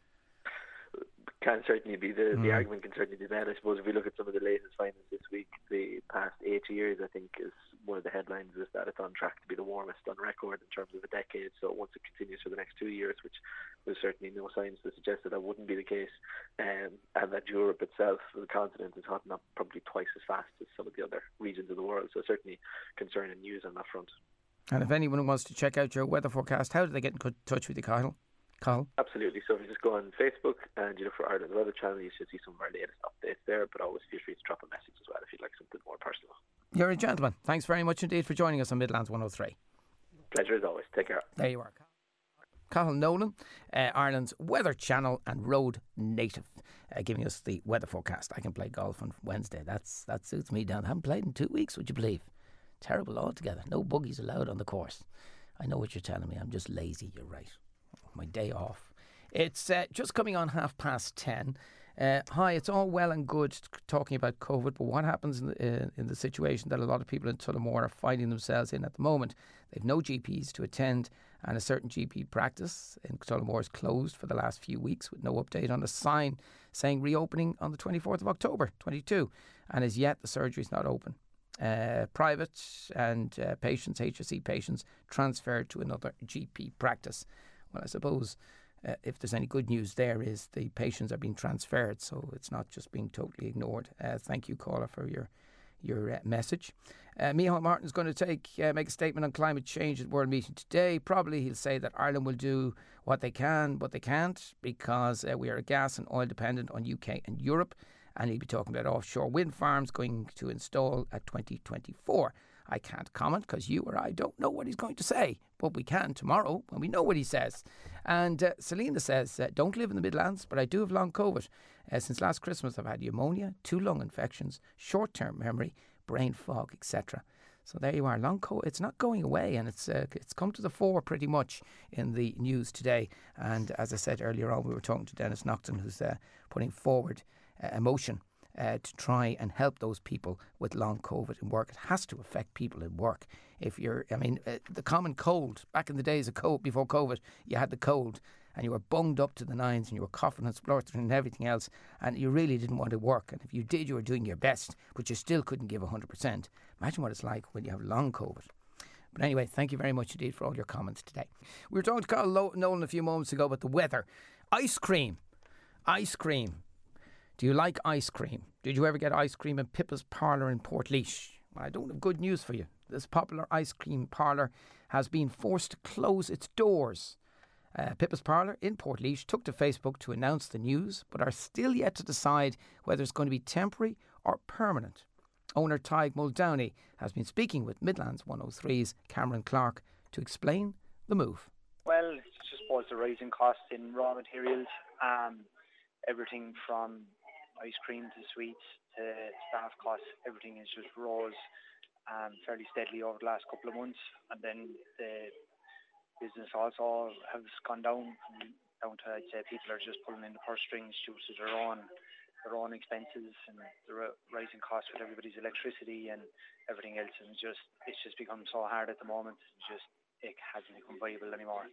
Can certainly be the, mm. the argument can certainly be made. I suppose if we look at some of the latest findings this week, the past eighty years, I think, is one of the headlines is that it's on track to be the warmest on record in terms of a decade. So once it continues for the next two years, which there's certainly no signs to suggest that that wouldn't be the case, um, and that Europe itself, the continent, is hotting up probably twice as fast as some of the other regions of the world. So certainly concerning news on that front. And if anyone wants to check out your weather forecast, how do they get in touch with you, Kyle? Kyle? Absolutely. So if you just go on Facebook and you look for Ireland Weather Channel, you should see some of our latest updates there, but always feel free to drop a message as well if you'd like something more personal. You're a gentleman. Thanks very much indeed for joining us on Midlands one oh three. Pleasure as always. Take care. There you are. Cathal Nolan, uh, Ireland's Weather Channel and road native, uh, giving us the weather forecast. I can play golf on Wednesday. That's That suits me down. I haven't played in two weeks, would you believe? Terrible altogether. No buggies allowed on the course. I know what you're telling me. I'm just lazy. You're right. My day off. It's uh, just coming on half past ten. Uh, hi, it's all well and good talking about COVID, but what happens in the, uh, in the situation that a lot of people in Tullamore are finding themselves in at the moment? They've no G Ps to attend, and a certain G P practice in Tullamore is closed for the last few weeks with no update on a sign saying reopening on the twenty-fourth of October twenty-two, and as yet the surgery is not open. Uh, private and uh, patients, H S E patients, transferred to another G P practice. Well, I suppose uh, if there's any good news there is the patients are being transferred, so it's not just being totally ignored. Uh, thank you, caller, for your your uh, message. Uh, Micheál Martin is going to take uh, make a statement on climate change at World Meeting today. Probably he'll say that Ireland will do what they can, but they can't because uh, we are gas and oil dependent on U K and Europe. And he'll be talking about offshore wind farms going to install at twenty twenty-four. I can't comment because you or I don't know what he's going to say, but we can tomorrow when we know what he says. And uh, Selena says, uh, don't live in the Midlands, but I do have long COVID. Uh, since last Christmas, I've had pneumonia, two lung infections, short-term memory, brain fog, et cetera. So there you are. Long COVID, it's not going away, and it's uh, it's come to the fore pretty much in the news today. And as I said earlier on, we were talking to Dennis Naughton, who's uh, putting forward uh, a motion Uh, to try and help those people with long COVID in work. It has to affect people in work. If you're, I mean, uh, the common cold, back in the days of COVID, before COVID, you had the cold and you were bunged up to the nines and you were coughing and spluttering and everything else, and you really didn't want to work. And if you did, you were doing your best, but you still couldn't give one hundred percent. Imagine what it's like when you have long COVID. But anyway, thank you very much indeed for all your comments today. We were talking to Carl Nolan a few moments ago about the weather. Ice cream. Ice cream. Do you like ice cream? Did you ever get ice cream in Pippa's Parlour in Portlaoise? Well, I don't have good news for you. This popular ice cream parlour has been forced to close its doors. Uh, Pippa's Parlour in Portlaoise took to Facebook to announce the news, but are still yet to decide whether it's going to be temporary or permanent. Owner Tig Muldowney has been speaking with Midlands one oh three's Cameron Clark to explain the move. Well, it's just was the rising costs in raw materials, um, everything from ice cream to sweets to staff costs, everything has just rose um, fairly steadily over the last couple of months, and then the business also has gone down down to, I'd say, people are just pulling in the purse strings due to their own their own expenses and the rising costs with everybody's electricity and everything else, and just it's just become so hard at the moment. It's just it hasn't become viable anymore.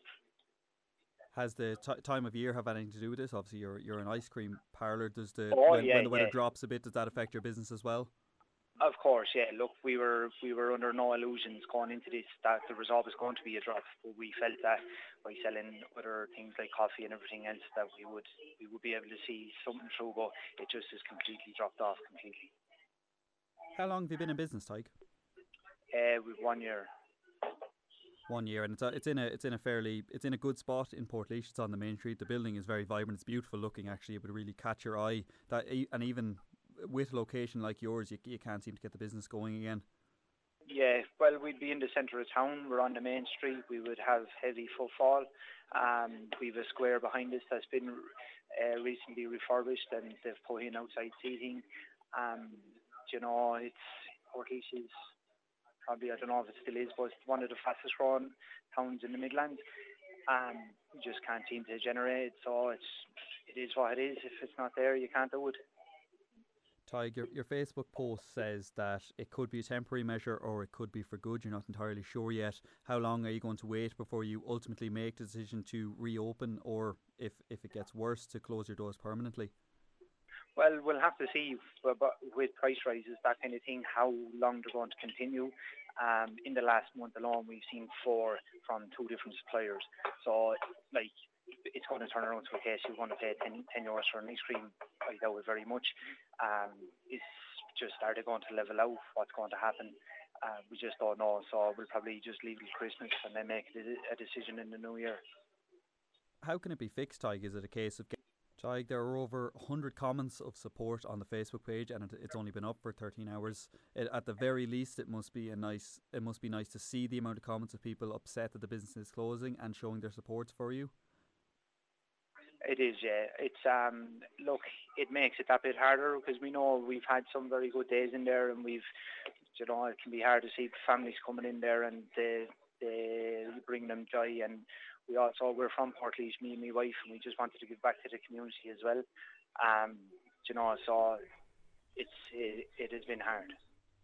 Has the t- time of year have anything to do with this? Obviously, you're you're an ice cream parlour. Does the oh, when, yeah, when the weather yeah. drops a bit, does that affect your business as well? Of course, yeah. Look, we were we were under no illusions going into this that the result was going to be a drop, but we felt that by selling other things like coffee and everything else that we would we would be able to see something through, but it just has completely dropped off completely. How long have you been in business, Tyke? Uh, we've one year. One year, and it's a, it's in a it's in a fairly it's in a good spot in Portlaoise. It's on the main street. The building is very vibrant. It's beautiful looking. Actually, it would really catch your eye. That and even with a location like yours, you you can't seem to get the business going again. Yeah, well, we'd be in the centre of town. We're on the main street. We would have heavy footfall. Um, we've a square behind us that's been uh, recently refurbished, and they've put in outside seating. Um, you know, it's Portlaoise is probably, I don't know if it still is, but it's one of the fastest growing towns in the Midlands. Um, you just can't seem to generate, so it's it is what it is. If it's not there, you can't do it. Tyke, your, your Facebook post says that it could be a temporary measure or it could be for good. You're not entirely sure yet. How long are you going to wait before you ultimately make the decision to reopen, or if, if it gets worse, to close your doors permanently? Well, we'll have to see but with price rises, that kind of thing, how long they're going to continue. Um, in the last month alone, we've seen four from two different suppliers. So, like, it's going to turn around to a case you're going to pay ten, ten euros for an ice cream. I doubt it very much. Um, it's just, are they going to level out? What's going to happen? Uh, we just don't know. So we'll probably just leave it till Christmas and then make a decision in the new year. How can it be fixed, Tyke? Is it a case of... Tyke, there are over one hundred comments of support on the Facebook page, and it, it's only been up for thirteen hours. It, at the very least, it must be a nice. It must be nice to see the amount of comments of people upset that the business is closing and showing their support for you. It is, yeah. It's um. Look, it makes it that bit harder because we know we've had some very good days in there, and we've, you know, it can be hard to see families coming in there and they they bring them joy. And we also, we're from Portlaoise, me and my wife, and we just wanted to give back to the community as well. Um, you know, so it's it, it has been hard.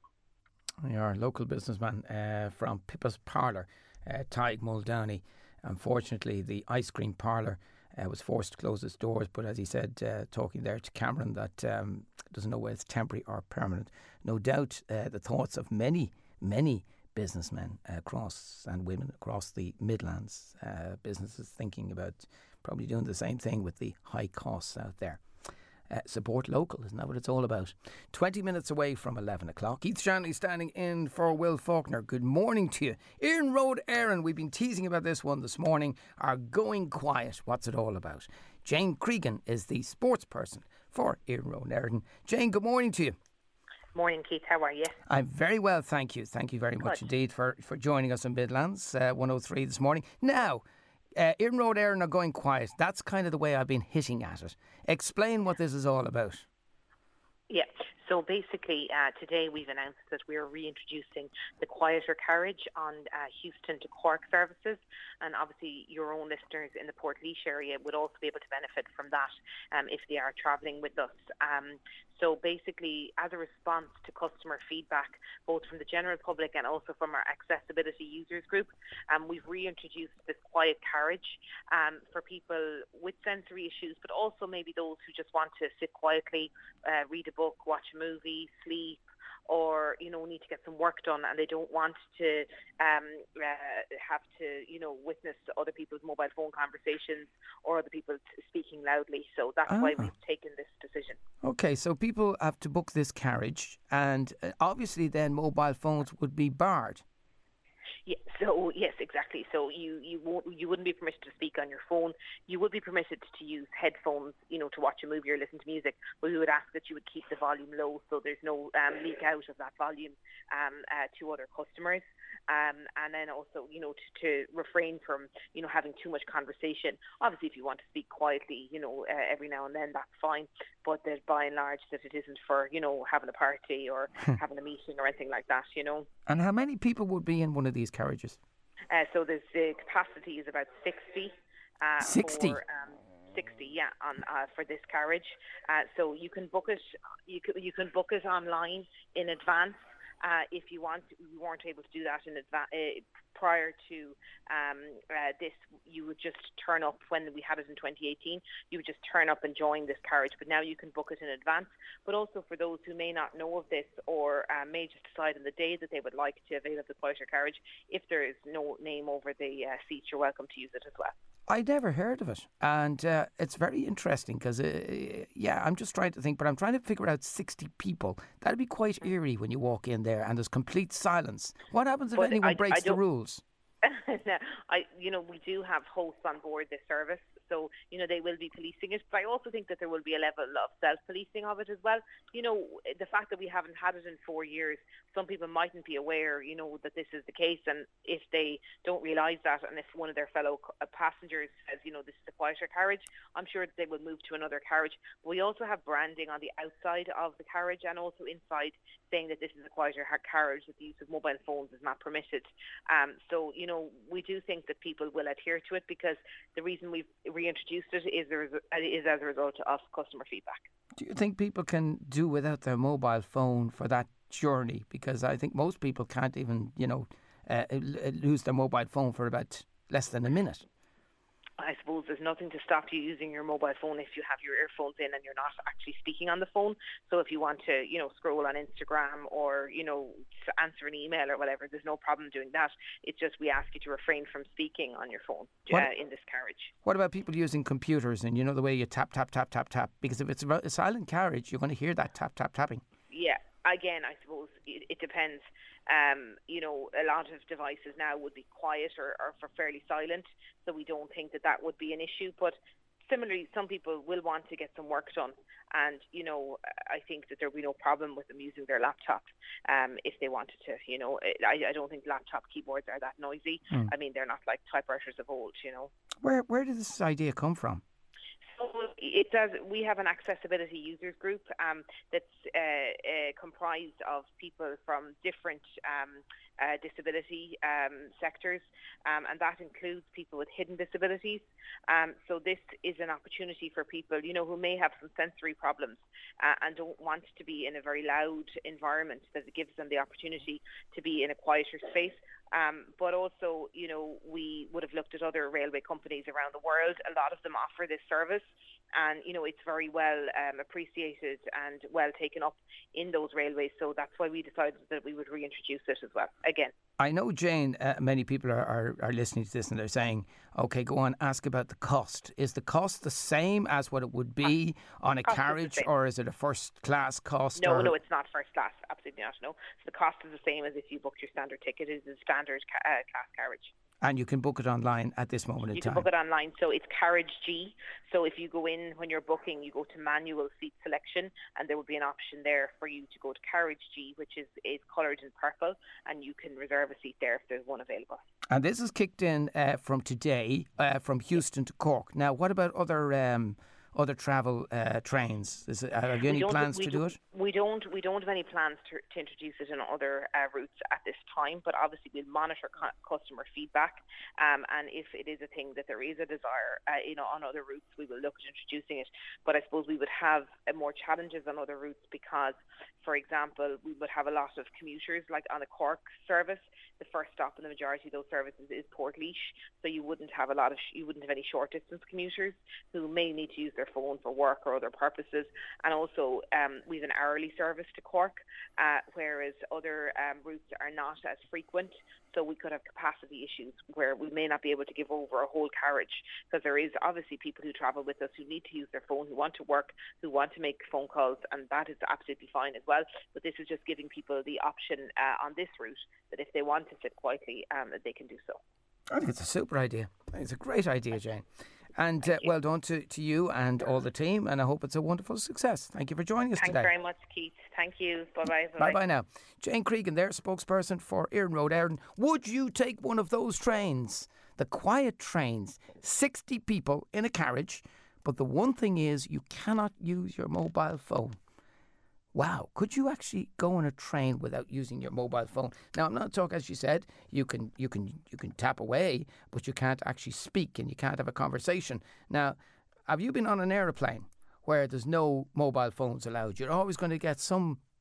Our local businessman uh, from Pippa's Parlour, uh, Tyke Muldowney. Unfortunately, the ice cream parlour uh, was forced to close its doors, but as he said, uh, talking there to Cameron, that um, doesn't know whether it's temporary or permanent. No doubt uh, the thoughts of many, many businessmen across and women across the Midlands, uh, businesses thinking about probably doing the same thing with the high costs out there. Uh, support local, isn't that what it's all about? twenty minutes away from eleven o'clock. Keith Shanley standing in for Will Faulkner. Good morning to you. Iron Road Éireann, we've been teasing about this one this morning, are going quiet. What's it all about? Jane Cregan is the sports person for Iron Road Éireann. Jane, good morning to you. Morning, Keith. How are you? I'm very well, thank you. Thank you very Good. much indeed for, for joining us in Midlands uh, one oh three this morning. Now, uh, Iron Road Éireann are going quiet. That's kind of the way I've been hitting at it. Explain what this is all about. Yeah. So basically, uh, today we've announced that we're reintroducing the quieter carriage on uh, Houston to Cork services, and obviously your own listeners in the Portlaoise area would also be able to benefit from that um, if they are travelling with us. Um, so basically, as a response to customer feedback, both from the general public and also from our accessibility users group, um, we've reintroduced this quiet carriage um, for people with sensory issues, but also maybe those who just want to sit quietly, uh, read a book, watch a movie, sleep, or, you know, need to get some work done and they don't want to um, uh, have to, you know, witness other people's mobile phone conversations or other people t- speaking loudly. So that's Ah. why we've taken this decision. Okay, so people have to book this carriage, and uh, obviously then mobile phones would be barred. Yeah, so yes, exactly. So you you won't you wouldn't be permitted to speak on your phone. You would be permitted to use headphones, you know, to watch a movie or listen to music. But we would ask that you would keep the volume low, so there's no um, leak out of that volume um, uh, to other customers. Um, and then also, you know, to, to refrain from, you know, having too much conversation. Obviously, if you want to speak quietly, you know, uh, every now and then, that's fine. But that by and large, that it isn't for, you know, having a party or having a meeting or anything like that, you know. And how many people would be in one of these carriages? Uh, so there's the capacity is about sixty. Uh, sixty? For, um, sixty, yeah, on uh, for this carriage. Uh, so you can book it. You can you can book it online in advance. Uh, if you want, we weren't able to do that in advance. Uh, prior to um, uh, this, you would just turn up when we had it in twenty eighteen. You would just turn up and join this carriage, but now you can book it in advance. But also for those who may not know of this or uh, may just decide on the day that they would like to avail of the quieter carriage, if there is no name over the uh, seat, you're welcome to use it as well. I'd never heard of it, and uh, it's very interesting because, uh, yeah, I'm just trying to think, but I'm trying to figure out sixty people. That'd be quite eerie when you walk in there and there's complete silence. What happens if but anyone I, breaks I the rules? no, I, you know, we do have hosts on board this service, so, you know, they will be policing it. But I also think that there will be a level of self-policing of it as well. You know, the fact that we haven't had it in four years, some people mightn't be aware, you know, that this is the case. And if they don't realise that, and if one of their fellow passengers says, you know, this is a quieter carriage, I'm sure that they will move to another carriage. But we also have branding on the outside of the carriage and also inside saying that this is a quieter carriage, that the use of mobile phones is not permitted. Um, so, you know, we do think that people will adhere to it, because the reason we've reintroduced it is, there is, is as a result of customer feedback. Do you think people can do without their mobile phone for that journey? Because I think most people can't even, you know, uh, lose their mobile phone for about less than a minute. I suppose there's nothing to stop you using your mobile phone if you have your earphones in and you're not actually speaking on the phone. So if you want to, you know, scroll on Instagram or, you know, answer an email or whatever, there's no problem doing that. It's just we ask you to refrain from speaking on your phone uh, in this carriage. What about people using computers and, you know, the way you tap, tap, tap, tap, tap? Because if it's a silent carriage, you're going to hear that tap, tap, tapping. Yeah. Again, I suppose it, it depends. Um, you know, a lot of devices now would be quiet or, or for fairly silent, so we don't think that that would be an issue. But similarly, some people will want to get some work done, and, you know, I think that there will be no problem with them using their laptop um, if they wanted to. You know, I, I don't think laptop keyboards are that noisy. Mm. I mean, they're not like typewriters of old, you know. Where, where did this idea come from? So it does. We have an accessibility users group um, that's uh, uh, comprised of people from different um, uh, disability um, sectors, um, and that includes people with hidden disabilities. Um, so this is an opportunity for people, you know, who may have some sensory problems uh, and don't want to be in a very loud environment, that it gives them the opportunity to be in a quieter space. Um, but also, you know, we would have looked at other railway companies around the world. A lot of them offer this service, and, you know, it's very well um, appreciated and well taken up in those railways. So that's why we decided that we would reintroduce it as well, again. I know, Jane, uh, many people are, are, are listening to this and they're saying, OK, go on, ask about the cost. Is the cost the same as what it would be on a cost carriage, or is it a first class cost? No, or? no, it's not first class. Absolutely not, no. So the cost is the same as if you booked your standard ticket. It is a standard ca- uh, class carriage. And you can book it online at this moment in you time? You can book it online. So it's Carriage G. So if you go in when you're booking, you go to manual seat selection, and there will be an option there for you to go to Carriage G, which is, is coloured in purple, and you can reserve a seat there if there's one available. And this is kicked in uh, from today, uh, from Houston to Cork. Now, what about other um, other travel uh, trains? Is it, have you any plans to do it? We don't. We don't have any plans to, to introduce it in other uh, routes at this time. But obviously, we'll monitor co- customer feedback, um, and if it is a thing that there is a desire, uh, you know, on other routes, we will look at introducing it. But I suppose we would have uh, more challenges on other routes because, for example, we would have a lot of commuters, like on the Cork service. The first stop in the majority of those services is Portlaoise, so you wouldn't have a lot of sh- you wouldn't have any short distance commuters who may need to use their phone for work or other purposes. And also, um, we have an hourly service to Cork, uh, whereas other um, routes are not as frequent. So we could have capacity issues where we may not be able to give over a whole carriage, because there is obviously people who travel with us who need to use their phone, who want to work, who want to make phone calls, and that is absolutely fine as well. But this is just giving people the option uh, on this route that if they want to sit quietly, um, that they can do so. I think it's a super idea. It's a great idea, Jane. And uh, well done to, to you and all the team, and I hope it's a wonderful success. Thank you for joining us Thanks today. Thanks very much, Keith. Thank you. Bye-bye. Bye-bye. Bye-bye now. Jane Cregan there, spokesperson for Erin Road, Erin. Would you take one of those trains, the quiet trains, sixty people in a carriage, but the one thing is you cannot use your mobile phone? Wow, could you actually go on a train without using your mobile phone? Now, I'm not talking, as she said, you can you can you can tap away, but you can't actually speak and you can't have a conversation. Now, have you been on an aeroplane where there's no mobile phones allowed? You're always going to get some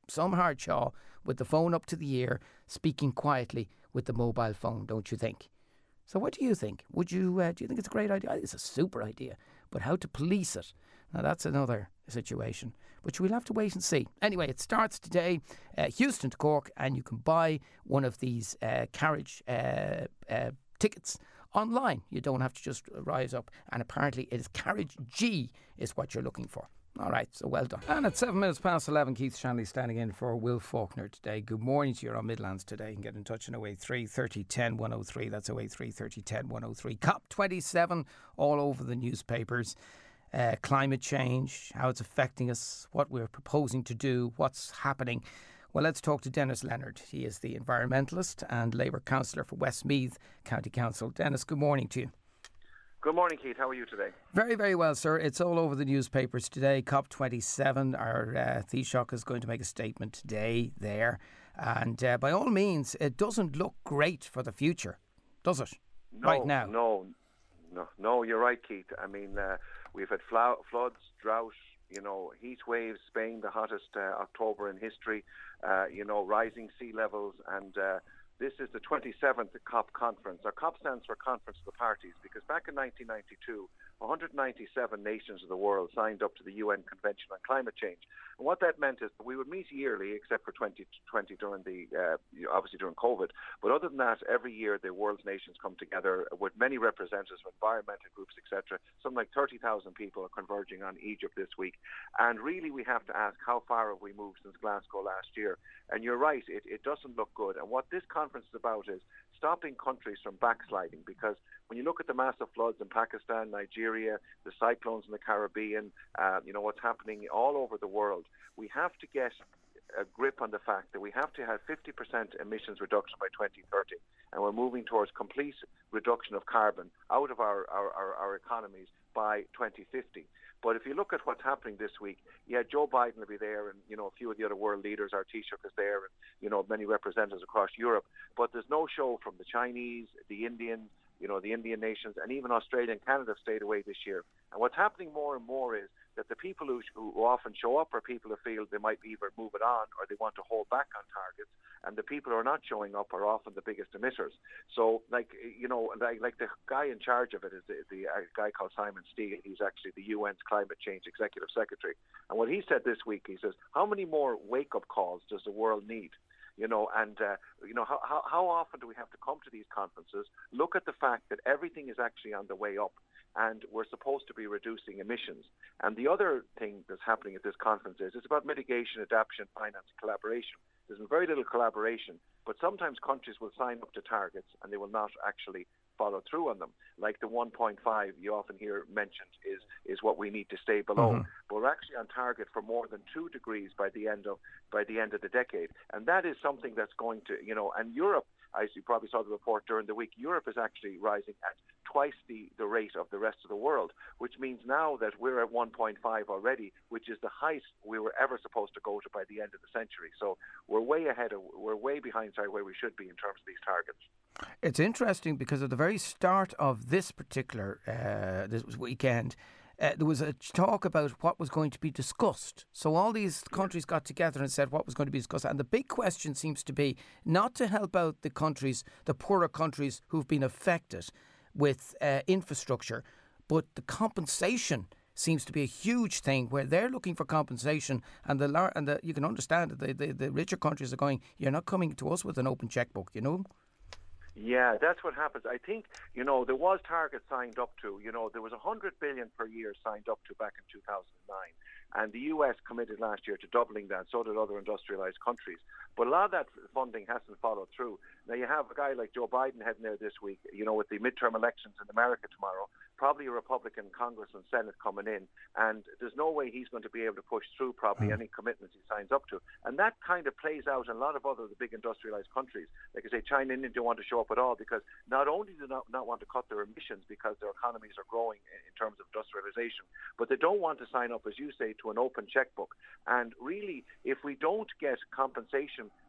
some hardshell with the phone up to the ear, speaking quietly with the mobile phone, don't you think? So what do you think? Would you uh, do you think it's a great idea? It's a super idea, but how to police it? Now that's another situation, which we'll have to wait and see. Anyway, it starts today, uh, Houston to Cork, and you can buy one of these uh, carriage uh, uh, tickets online. You don't have to just rise up, and apparently it is Carriage G is what you're looking for. All right, so well done. And at seven minutes past eleven, Keith Shanley standing in for Will Faulkner today. Good morning to you on Midlands today. You can get in touch on oh eight three, thirty, ten, one oh three. That's oh eight three, thirty, ten, one oh three. COP twenty-seven all over the newspapers. Uh, climate change, how it's affecting us, what we're proposing to do, what's happening. Well, let's talk to Dennis Leonard. He is the environmentalist and Labour councillor for Westmeath County Council. Dennis, good morning to you. Good morning, Keith. How are you today? Very, very well, sir. It's all over the newspapers today. COP twenty-seven. Our uh, Taoiseach is going to make a statement today there. And uh, by all means, it doesn't look great for the future, does it? No, right now. No, no, no, you're right, Keith. I mean, uh, we've had fl- floods, drought, you know, heat waves, Spain, the hottest uh, October in history, uh, you know, rising sea levels, and uh, this is the twenty-seventh COP conference. Our COP stands for Conference of the Parties, because back in nineteen ninety-two, one hundred ninety-seven nations of the world signed up to the U N Convention on Climate Change. And what that meant is that we would meet yearly, except for twenty twenty during the, uh, obviously during COVID. But other than that, every year the world's nations come together with many representatives from environmental groups, et cetera. Something like thirty thousand people are converging on Egypt this week. And really we have to ask, how far have we moved since Glasgow last year? And you're right, it, it doesn't look good. And what this conference is about is stopping countries from backsliding, because when you look at the massive floods in Pakistan, Nigeria, the cyclones in the Caribbean, uh, you know, what's happening all over the world, we have to get a grip on the fact that we have to have fifty percent emissions reduction by twenty thirty, and we're moving towards complete reduction of carbon out of our, our, our, our economies by twenty fifty. But if you look at what's happening this week, yeah, Joe Biden will be there, and, you know, a few of the other world leaders, our Taoiseach is there, and, you know, many representatives across Europe. But there's no show from the Chinese, the Indians, you know, the Indian nations, and even Australia and Canada have stayed away this year. And what's happening more and more is that the people who, who often show up are people who feel they might either move it on or they want to hold back on targets. And the people who are not showing up are often the biggest emitters. So, like, you know, like, like the guy in charge of it is the, the uh, guy called Simon Steele. He's actually the U N's Climate Change Executive Secretary. And what he said this week, he says, how many more wake-up calls does the world need? You know, and, uh, you know, how, how, how often do we have to come to these conferences, look at the fact that everything is actually on the way up, and we're supposed to be reducing emissions. And the other thing that's happening at this conference is it's about mitigation, adaptation, finance, collaboration. There's been very little collaboration, but sometimes countries will sign up to targets and they will not actually follow through on them. Like the one point five you often hear mentioned is is what we need to stay below. Mm-hmm. But we're actually on target for more than two degrees by the end of by the end of the decade, and that is something that's going to, you know. And Europe, as you probably saw the report during the week, Europe is actually rising at twice the, the rate of the rest of the world, which means now that we're at one point five already, which is the highest we were ever supposed to go to by the end of the century. So we're way ahead of, we're way behind, sorry, where we should be in terms of these targets. It's interesting because at the very start of this particular uh, this weekend, uh, there was a talk about what was going to be discussed. So all these countries got together and said what was going to be discussed. And the big question seems to be not to help out the countries, the poorer countries who've been affected with uh, infrastructure, but the compensation seems to be a huge thing where they're looking for compensation, and the lar- and the, you can understand that the, the, the richer countries are going, you're not coming to us with an open checkbook, you know? Yeah, that's what happens. I think, you know, there was targets signed up to, you know, there was one hundred billion per year signed up to back in two thousand nine. And the U S committed last year to doubling that, so did other industrialized countries. But a lot of that funding hasn't followed through. Now, you have a guy like Joe Biden heading there this week, you know, with the midterm elections in America tomorrow, probably a Republican Congress and Senate coming in, and there's no way he's going to be able to push through probably any commitments he signs up to. And that kind of plays out in a lot of other the big industrialized countries. Like I say, China and India don't want to show up at all, because not only do they not, not want to cut their emissions because their economies are growing in, in terms of industrialization, but they don't want to sign up, as you say, to an open checkbook. And really, if we don't get compensation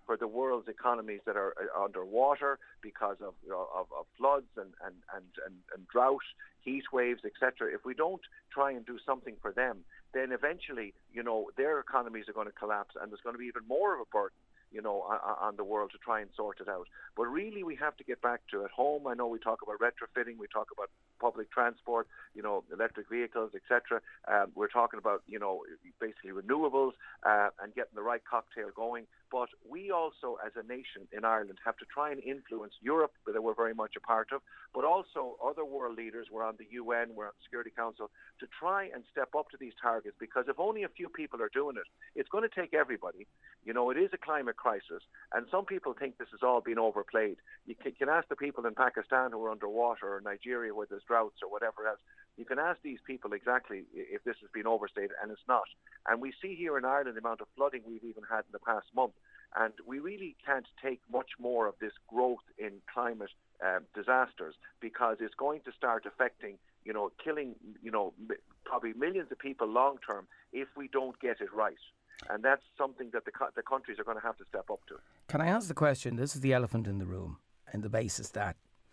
for the world's economies that are uh, underwater because of, you know, of, of floods and, and, and, and, and drought, heat waves, et cetera. If we don't try and do something for them, then eventually, you know, their economies are going to collapse, and there's going to be even more of a burden, you know, on, on the world to try and sort it out. But really, we have to get back to at home. I know we talk about retrofitting, we talk about public transport, you know, electric vehicles, et cetera. Um, we're talking about, you know, basically renewables uh, and getting the right cocktail going. But we also, as a nation in Ireland, have to try and influence Europe, that we're very much a part of, but also other world leaders. We're on the U N, we're on the Security Council, to try and step up to these targets, because if only a few people are doing it, it's going to take everybody. You know, it is a climate crisis, and some people think this has all been overplayed. You can ask the people in Pakistan who are underwater, or Nigeria where there's droughts or whatever else. You can ask these people exactly if this has been overstated, and it's not. And we see here in Ireland the amount of flooding we've even had in the past month, and we really can't take much more of this growth in climate um, disasters, because it's going to start affecting, you know, killing, you know, m- probably millions of people long term if we don't get it right. And that's something that the, co- the countries are going to have to step up to. Can I ask the question? This is the elephant in the room, and the basis that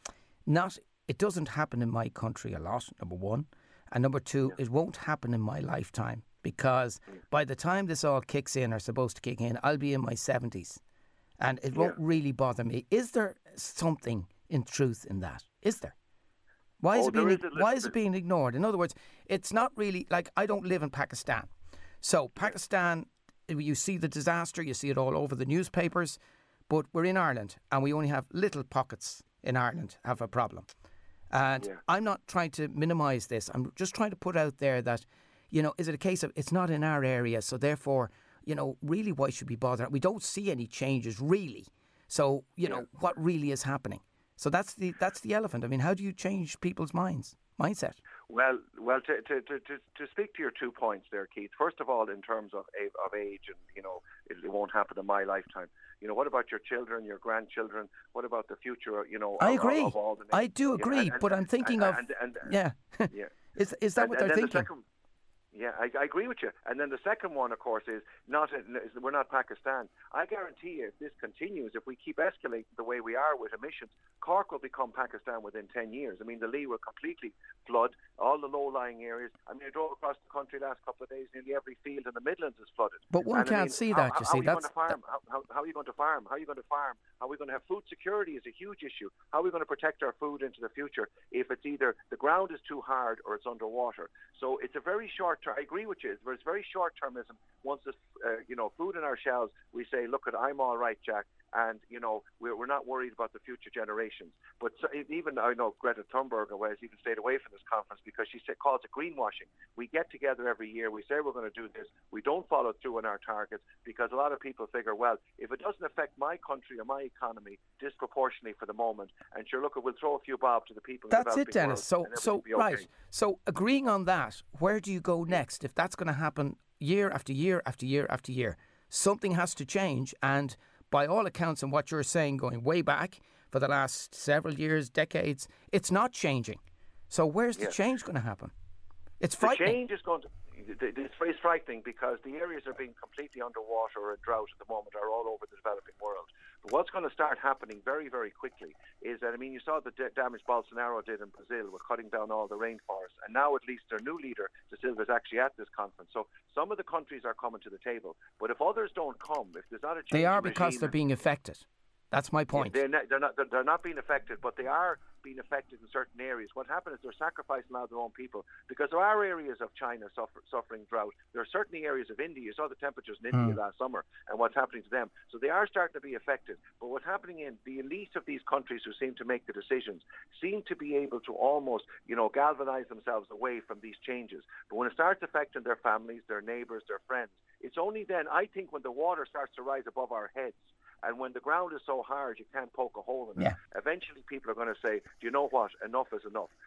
not it doesn't happen in my country a lot, number one. And number two, yeah. it won't happen in my lifetime, because mm. by the time this all kicks in, or supposed to kick in, I'll be in my seventies. And it yeah. won't really bother me. Is there something in truth in that? Is there? Why is, oh, it, being, is why is it being ignored? In other words, it's not really, like, I don't live in Pakistan. So Pakistan, you see the disaster, you see it all over the newspapers, but we're in Ireland, and we only have little pockets in Ireland have a problem. And yeah. I'm not trying to minimise this. I'm just trying to put out there that, you know, is it a case of it's not in our area, so therefore, you know, really why should we bother? We don't see any changes, really. So, you yeah. know, what really is happening? So that's the that's the elephant. I mean, how do you change people's minds, mindset? Well, well, to, to, to, to speak to your two points there, Keith, first of all, in terms of of age, and, you know, it, it won't happen in my lifetime. You know, what about your children, your grandchildren? What about the future, you know, I of, agree. Of, of all the I do agree, you know, and, but I'm thinking and, of... And, and, and, yeah. yeah. Is, is that and, what they're and thinking? The second, yeah, I, I agree with you. And then the second one, of course, is not is we're not Pakistan. I guarantee you, if this continues, if we keep escalating the way we are with emissions, Cork will become Pakistan within ten years. I mean, the Lee will completely flood all the low-lying areas. I mean, I drove across the country last couple of days, nearly every field in the Midlands is flooded. But one and can't I mean, see how, that, how, you how see. Are you That's, going to farm? How, how, how are you going to farm? How are you going to farm? How are we going to have food security is a huge issue. How are we going to protect our food into the future if it's either the ground is too hard or it's underwater? So it's a very short term. I agree with you. There's very short termism. Once there's uh, you know, food in our shelves, we say, look, I'm all right, Jack. And, you know, we're, we're not worried about the future generations. But so, even, I know Greta Thunberg has even stayed away from this conference because she said, calls it greenwashing. We get together every year, we say we're going to do this, we don't follow through on our targets, because a lot of people figure, well, if it doesn't affect my country or my economy disproportionately for the moment, and sure, look, we'll throw a few bob to the people in the That's it, Dennis. So, so okay. right. So agreeing on that, where do you go next? If that's going to happen year after year after year after year, something has to change. And by all accounts and what you're saying, going way back for the last several years, decades, it's not changing. So where's yeah. the change going to happen? It's the frightening. The change is going to... It's very frightening, because the areas are being completely underwater or in drought at the moment are all over the developing world. But what's going to start happening very, very quickly is that, I mean, you saw the d- damage Bolsonaro did in Brazil with cutting down all the rainforests. And now at least their new leader, De Silva, is actually at this conference. So some of the countries are coming to the table. But if others don't come, if there's not a change They are in because regime, they're being affected. That's my point. Yeah, they're, not, they're, not, they're not being affected, but they are being affected in certain areas. What happened is they're sacrificing a lot of their own people, because there are areas of China suffer, suffering drought. There are certainly areas of India. You saw the temperatures in India mm. last summer and what's happening to them. So they are starting to be affected. But what's happening in the elite of these countries who seem to make the decisions seem to be able to almost, you know, galvanize themselves away from these changes. But when it starts affecting their families, their neighbours, their friends, it's only then, I think, when the water starts to rise above our heads, and when the ground is so hard you can't poke a hole in it, yeah. eventually people are going to say, do you know what, enough is enough.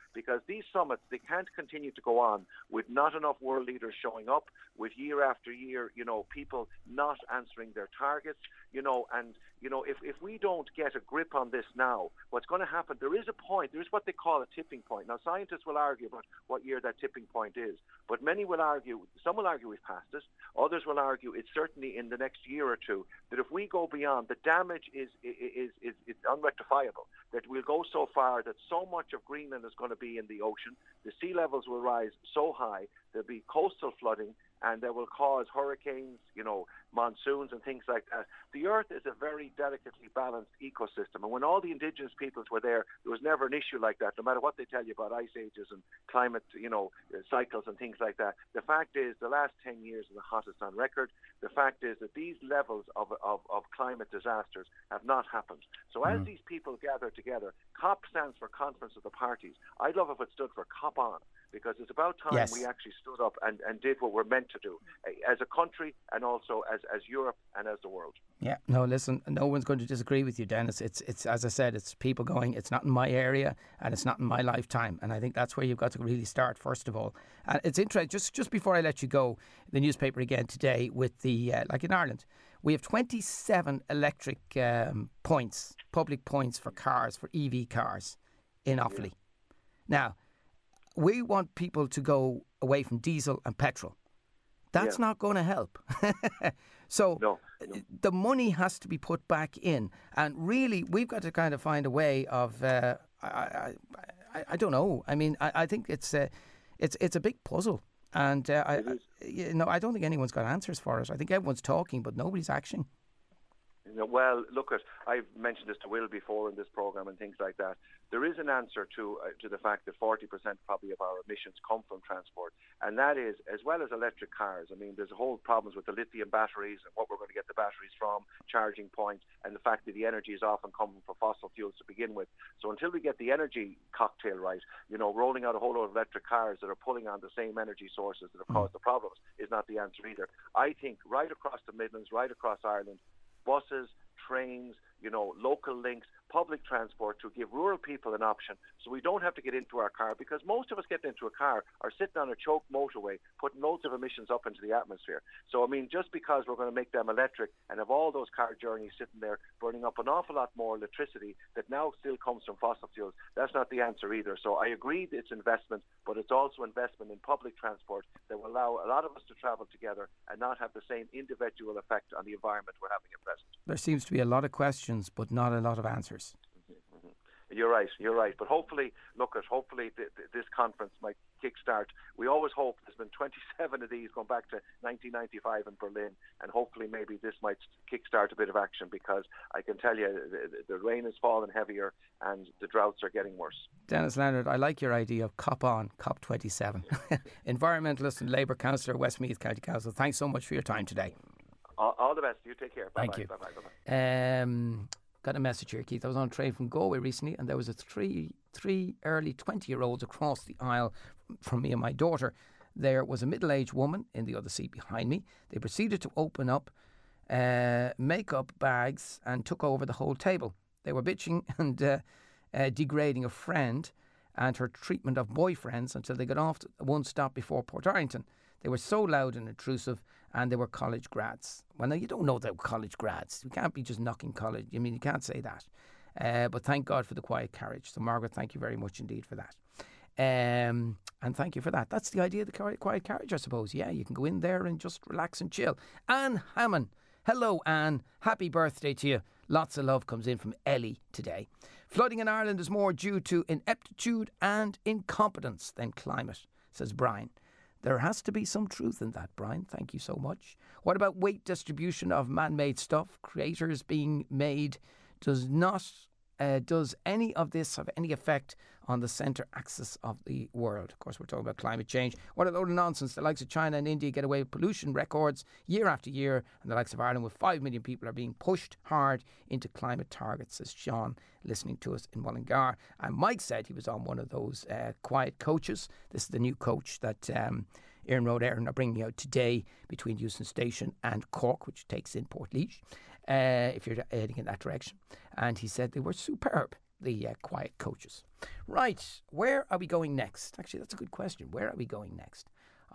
because these summits, they can't continue to go on with not enough world leaders showing up, with year after year, you know, people not answering their targets, you know, and, you know, if, if we don't get a grip on this now, what's going to happen, there is a point, there is what they call a tipping point. Now, scientists will argue about what year that tipping point is, but many will argue, some will argue we've passed it, others will argue it's certainly in the next year or two, that if we go beyond, the damage is, is, is, is unrectifiable, that we'll go so far that so much of Greenland is going to be in the ocean, the sea levels will rise so high, there'll be coastal flooding, and that will cause hurricanes, you know, monsoons and things like that. The Earth is a very delicately balanced ecosystem, and when all the indigenous peoples were there, there was never an issue like that, no matter what they tell you about ice ages and climate, you know, cycles and things like that. The fact is, the last ten years are the hottest on record. The fact is that these levels of, of, of climate disasters have not happened. So mm. as these people gather together, COP stands for Conference of the Parties. I'd love if it stood for COP on, because it's about time yes. we actually stood up and, and did what we're meant to do as a country and also as, as Europe and as the world. Yeah, no, listen, no one's going to disagree with you, Dennis. It's, it's as I said, it's people going, it's not in my area and it's not in my lifetime. And I think that's where you've got to really start, first of all. And it's interesting, just, just before I let you go, the newspaper again today with the, uh, like in Ireland, we have twenty-seven electric um, points, public points for cars, for E V cars in Offaly. Yeah. Now, we want people to go away from diesel and petrol. That's yeah. not going to help. so no, no. the money has to be put back in. And really, we've got to kind of find a way of, uh, I, I, I, I don't know. I mean, I, I think it's a, it's, it's a big puzzle. And uh, I, you know, I don't think anyone's got answers for it. I think everyone's talking, but nobody's acting. Well, look, at I've mentioned this to Will before in this programme and things like that. There is an answer to uh, to the fact that forty percent probably of our emissions come from transport, and that is, as well as electric cars. I mean, there's a whole problems with the lithium batteries and what we're going to get the batteries from, charging points, and the fact that the energy is often coming from fossil fuels to begin with. So until we get the energy cocktail right, you know, rolling out a whole lot of electric cars that are pulling on the same energy sources that have caused the problems is not the answer either. I think right across the Midlands, right across Ireland, buses, trains, you know, local links, public transport to give rural people an option so we don't have to get into our car, because most of us getting into a car are sitting on a choked motorway putting loads of emissions up into the atmosphere. So, I mean, just because we're going to make them electric and have all those car journeys sitting there burning up an awful lot more electricity that now still comes from fossil fuels, that's not the answer either. So I agree that it's investment, but it's also investment in public transport that will allow a lot of us to travel together and not have the same individual effect on the environment we're having at present. There seems to be a lot of questions, but not a lot of answers. You're right, you're right. But hopefully, look at, hopefully th- th- this conference might kickstart. We always hope, there's been twenty-seven of these going back to nineteen ninety-five in Berlin, and hopefully maybe this might kickstart a bit of action, because I can tell you the, the rain is falling heavier and the droughts are getting worse. Dennis Leonard, I like your idea of COP on, COP twenty-seven. Environmentalist and Labour Councillor, Westmeath County Council. Thanks so much for your time today. All, all the best. You take care. Bye-bye. Thank you. Bye-bye. Bye-bye. Um, got a message here, Keith. I was on a train from Galway recently, and there was a three three early twenty-year-olds across the aisle from me and my daughter. There was a middle-aged woman in the other seat behind me. They proceeded to open up uh, makeup bags and took over the whole table. They were bitching and uh, uh, degrading a friend and her treatment of boyfriends until they got off one stop before Portarlington. They were so loud and intrusive, and they were college grads. Well, now, you don't know they were college grads. You can't be just knocking college. I mean, you can't say that. Uh, but thank God for the quiet carriage. So, Margaret, thank you very much indeed for that. Um, and thank you for that. That's the idea of the quiet carriage, I suppose. Yeah, you can go in there and just relax and chill. Anne Hammond. Hello, Anne. Happy birthday to you. Lots of love comes in from Ellie today. Flooding in Ireland is more due to ineptitude and incompetence than climate, says Brian. There has to be some truth in that, Brian. Thank you so much. What about weight distribution of man-made stuff? Creators being made does not, uh, does any of this have any effect on the centre axis of the world? Of course, we're talking about climate change. What a load of nonsense. The likes of China and India get away with pollution records year after year, and the likes of Ireland with five million people are being pushed hard into climate targets, says Sean, listening to us in Mullingar. And Mike said he was on one of those uh, quiet coaches. This is the new coach that um, Erin Road Erin are bringing out today between Euston Station and Cork, which takes in Portlaoise, uh, if you're heading in that direction. And he said they were superb, the uh, quiet coaches. Right, where are we going next? Actually, that's a good question. Where are we going next?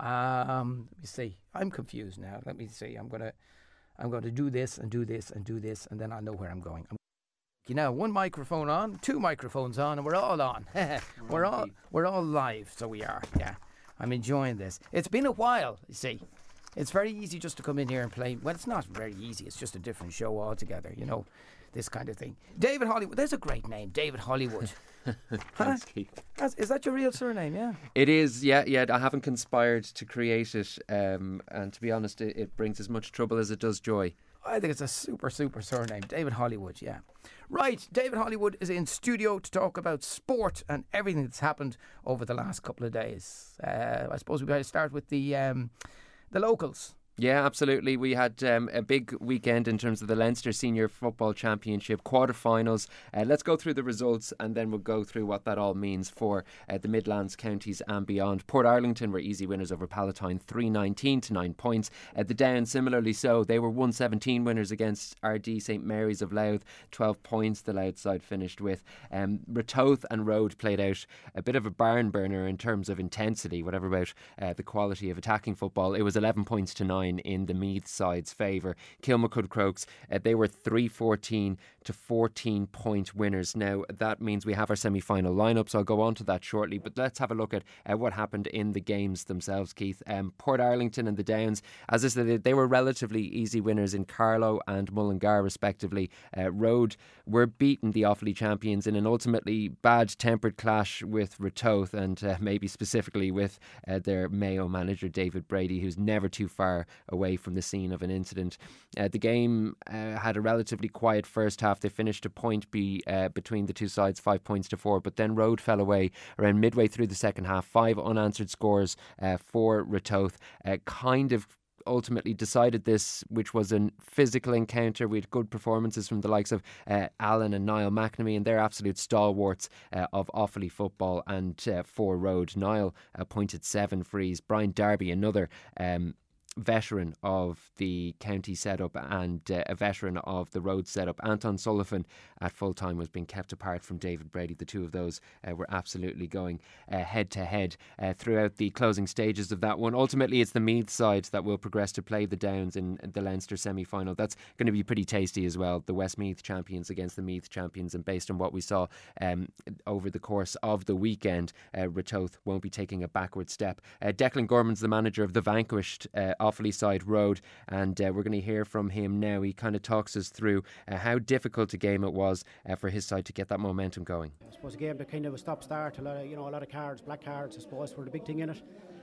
Um, let me see. I'm confused now. Let me see. I'm gonna, I'm going to do this and do this and do this, and then I'll know where I'm going. I'm You know, one microphone on, two microphones on, and we're all on. we're all we're all live, so we are. Yeah, I'm enjoying this. It's been a while, you see. It's very easy just to come in here and play. Well, it's not very easy. It's just a different show altogether, you know, this kind of thing. David Hollywood. There's a great name, David Hollywood. Thanks, Keith. That's, is that your real surname, yeah? It is, yeah, yeah. I haven't conspired to create it, um, and to be honest, it, it brings as much trouble as it does joy. I think it's a super, super surname. David Hollywood, yeah. Right, David Hollywood is in studio to talk about sport and everything that's happened over the last couple of days. Uh, I suppose we better start with the um, the locals. Yeah, absolutely. We had um, a big weekend in terms of the Leinster Senior Football Championship quarterfinals. Uh, let's go through the results and then we'll go through what that all means for uh, the Midlands counties and beyond. Port Arlington were easy winners over Palatine, three nineteen to nine points. Uh, the Downs, similarly so, they were one seventeen winners against R D St Mary's of Louth, twelve points the Louth side finished with. Um, Ratoath and Road played out a bit of a barn burner in terms of intensity, whatever about uh, the quality of attacking football. It was eleven points to nine in the Meath side's favour. Kilmacud Crokes, uh, they were three fourteen to fourteen point winners. Now that means we have our semi-final lineup, so I'll go on to that shortly, but let's have a look at uh, what happened in the games themselves, Keith. Um, Port Arlington and the Downs, as I said, they were relatively easy winners in Carlow and Mullingar respectively. uh, Road were beaten, the Offaly champions, in an ultimately bad tempered clash with Ratoath, and uh, maybe specifically with uh, their Mayo manager David Brady, who's never too far away from the scene of an incident. Uh, the game uh, had a relatively quiet first half. They finished a point be, uh, between the two sides, five points to four, but then Road fell away around midway through the second half. Five unanswered scores uh, for Ratoath, uh, kind of ultimately decided this, which was a physical encounter. We had good performances from the likes of uh, Alan and Niall McNamee, and they're absolute stalwarts uh, of Offaly football. And uh, for Road, Niall uh, pointed seven frees. Brian Darby, another um, veteran of the county setup and uh, a veteran of the Road setup. Anton Sullivan at full time was being kept apart from David Brady. The two of those uh, were absolutely going uh, head to head uh, throughout the closing stages of that one. Ultimately, it's the Meath side that will progress to play the Downs in the Leinster semi-final. That's going to be pretty tasty as well. The Westmeath champions against the Meath champions, and based on what we saw um, over the course of the weekend, uh, Ratoath won't be taking a backward step. Uh, Declan Gorman's the manager of the vanquished uh, Offaly side Road, and uh, we're going to hear from him now. He kind of talks us through uh, how difficult a game it was uh, for his side to get that momentum going. I suppose a game that kind of a stop-start, a lot of, you know, a lot of cards, black cards, I suppose, were the big thing in it.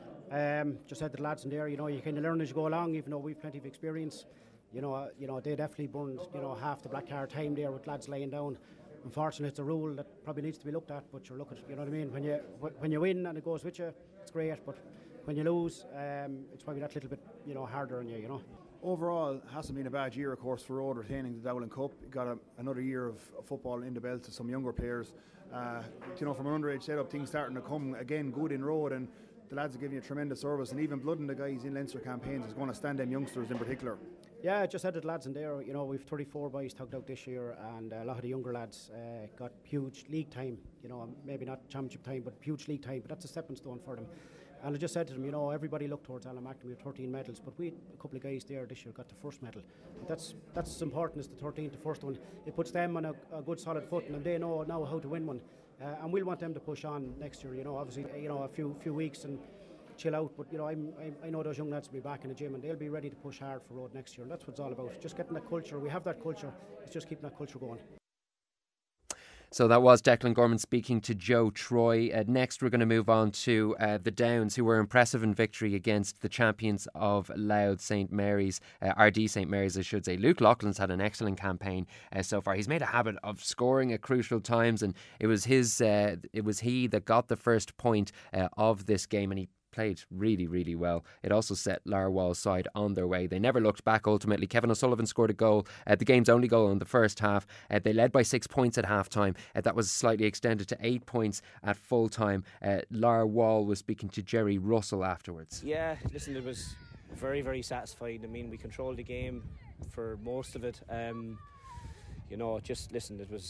Um, just said to the lads in there, you know, you kind of learn as you go along, even though we've plenty of experience. You know, uh, you know, they definitely burned, you know, half the black card time there with lads laying down. Unfortunately, it's a rule that probably needs to be looked at, but you're looking, you know what I mean? When you when you win and it goes with you, it's great, but when you lose, um, it's probably that little bit, you know, harder on you, you know. Overall, it hasn't been a bad year, of course, for Road retaining the Dowling Cup. Got a, another year of, of football in the belt to some younger players. Uh, you know, from an underage setup, things starting to come again good in Road, and the lads are giving you tremendous service, and even blooding the guys in Leinster campaigns is going to stand them youngsters in particular. Yeah, I just said to the lads in there, you know, we've thirty-four boys tugged out this year, and a lot of the younger lads uh, got huge league time, you know, maybe not championship time, but huge league time, but that's a stepping stone for them. And I just said to them, you know, everybody looked towards Alan McNamee with thirteen medals, but we had a couple of guys there this year got the first medal. That's that's as important as the thirteenth, the first one. It puts them on a, a good solid footing, and they know now how to win one. Uh, and we'll want them to push on next year, you know, obviously, you know, a few few weeks and chill out, but you know, I'm, I'm, I know those young lads will be back in the gym and they'll be ready to push hard for Road next year, and that's what it's all about, just getting that culture. We have that culture, it's just keeping that culture going. So that was Declan Gorman speaking to Joe Troy. Uh, next we're going to move on to uh, the Downs, who were impressive in victory against the champions of Louth, St Mary's, uh, R D St Mary's I should say. Luke Loughlin's had an excellent campaign uh, so far. He's made a habit of scoring at crucial times, and it was his, uh, it was he that got the first point uh, of this game, and he played really, really well. It also set Larwall's side on their way. They never looked back ultimately. Kevin O'Sullivan scored a goal, uh, the game's only goal in the first half. Uh, they led by six points at half time. Uh, that was slightly extended to eight points at full time. Uh, Larwall was speaking to Jerry Russell afterwards. Yeah, listen, it was very, very satisfying. I mean, we controlled the game for most of it. Um, you know, just listen, it was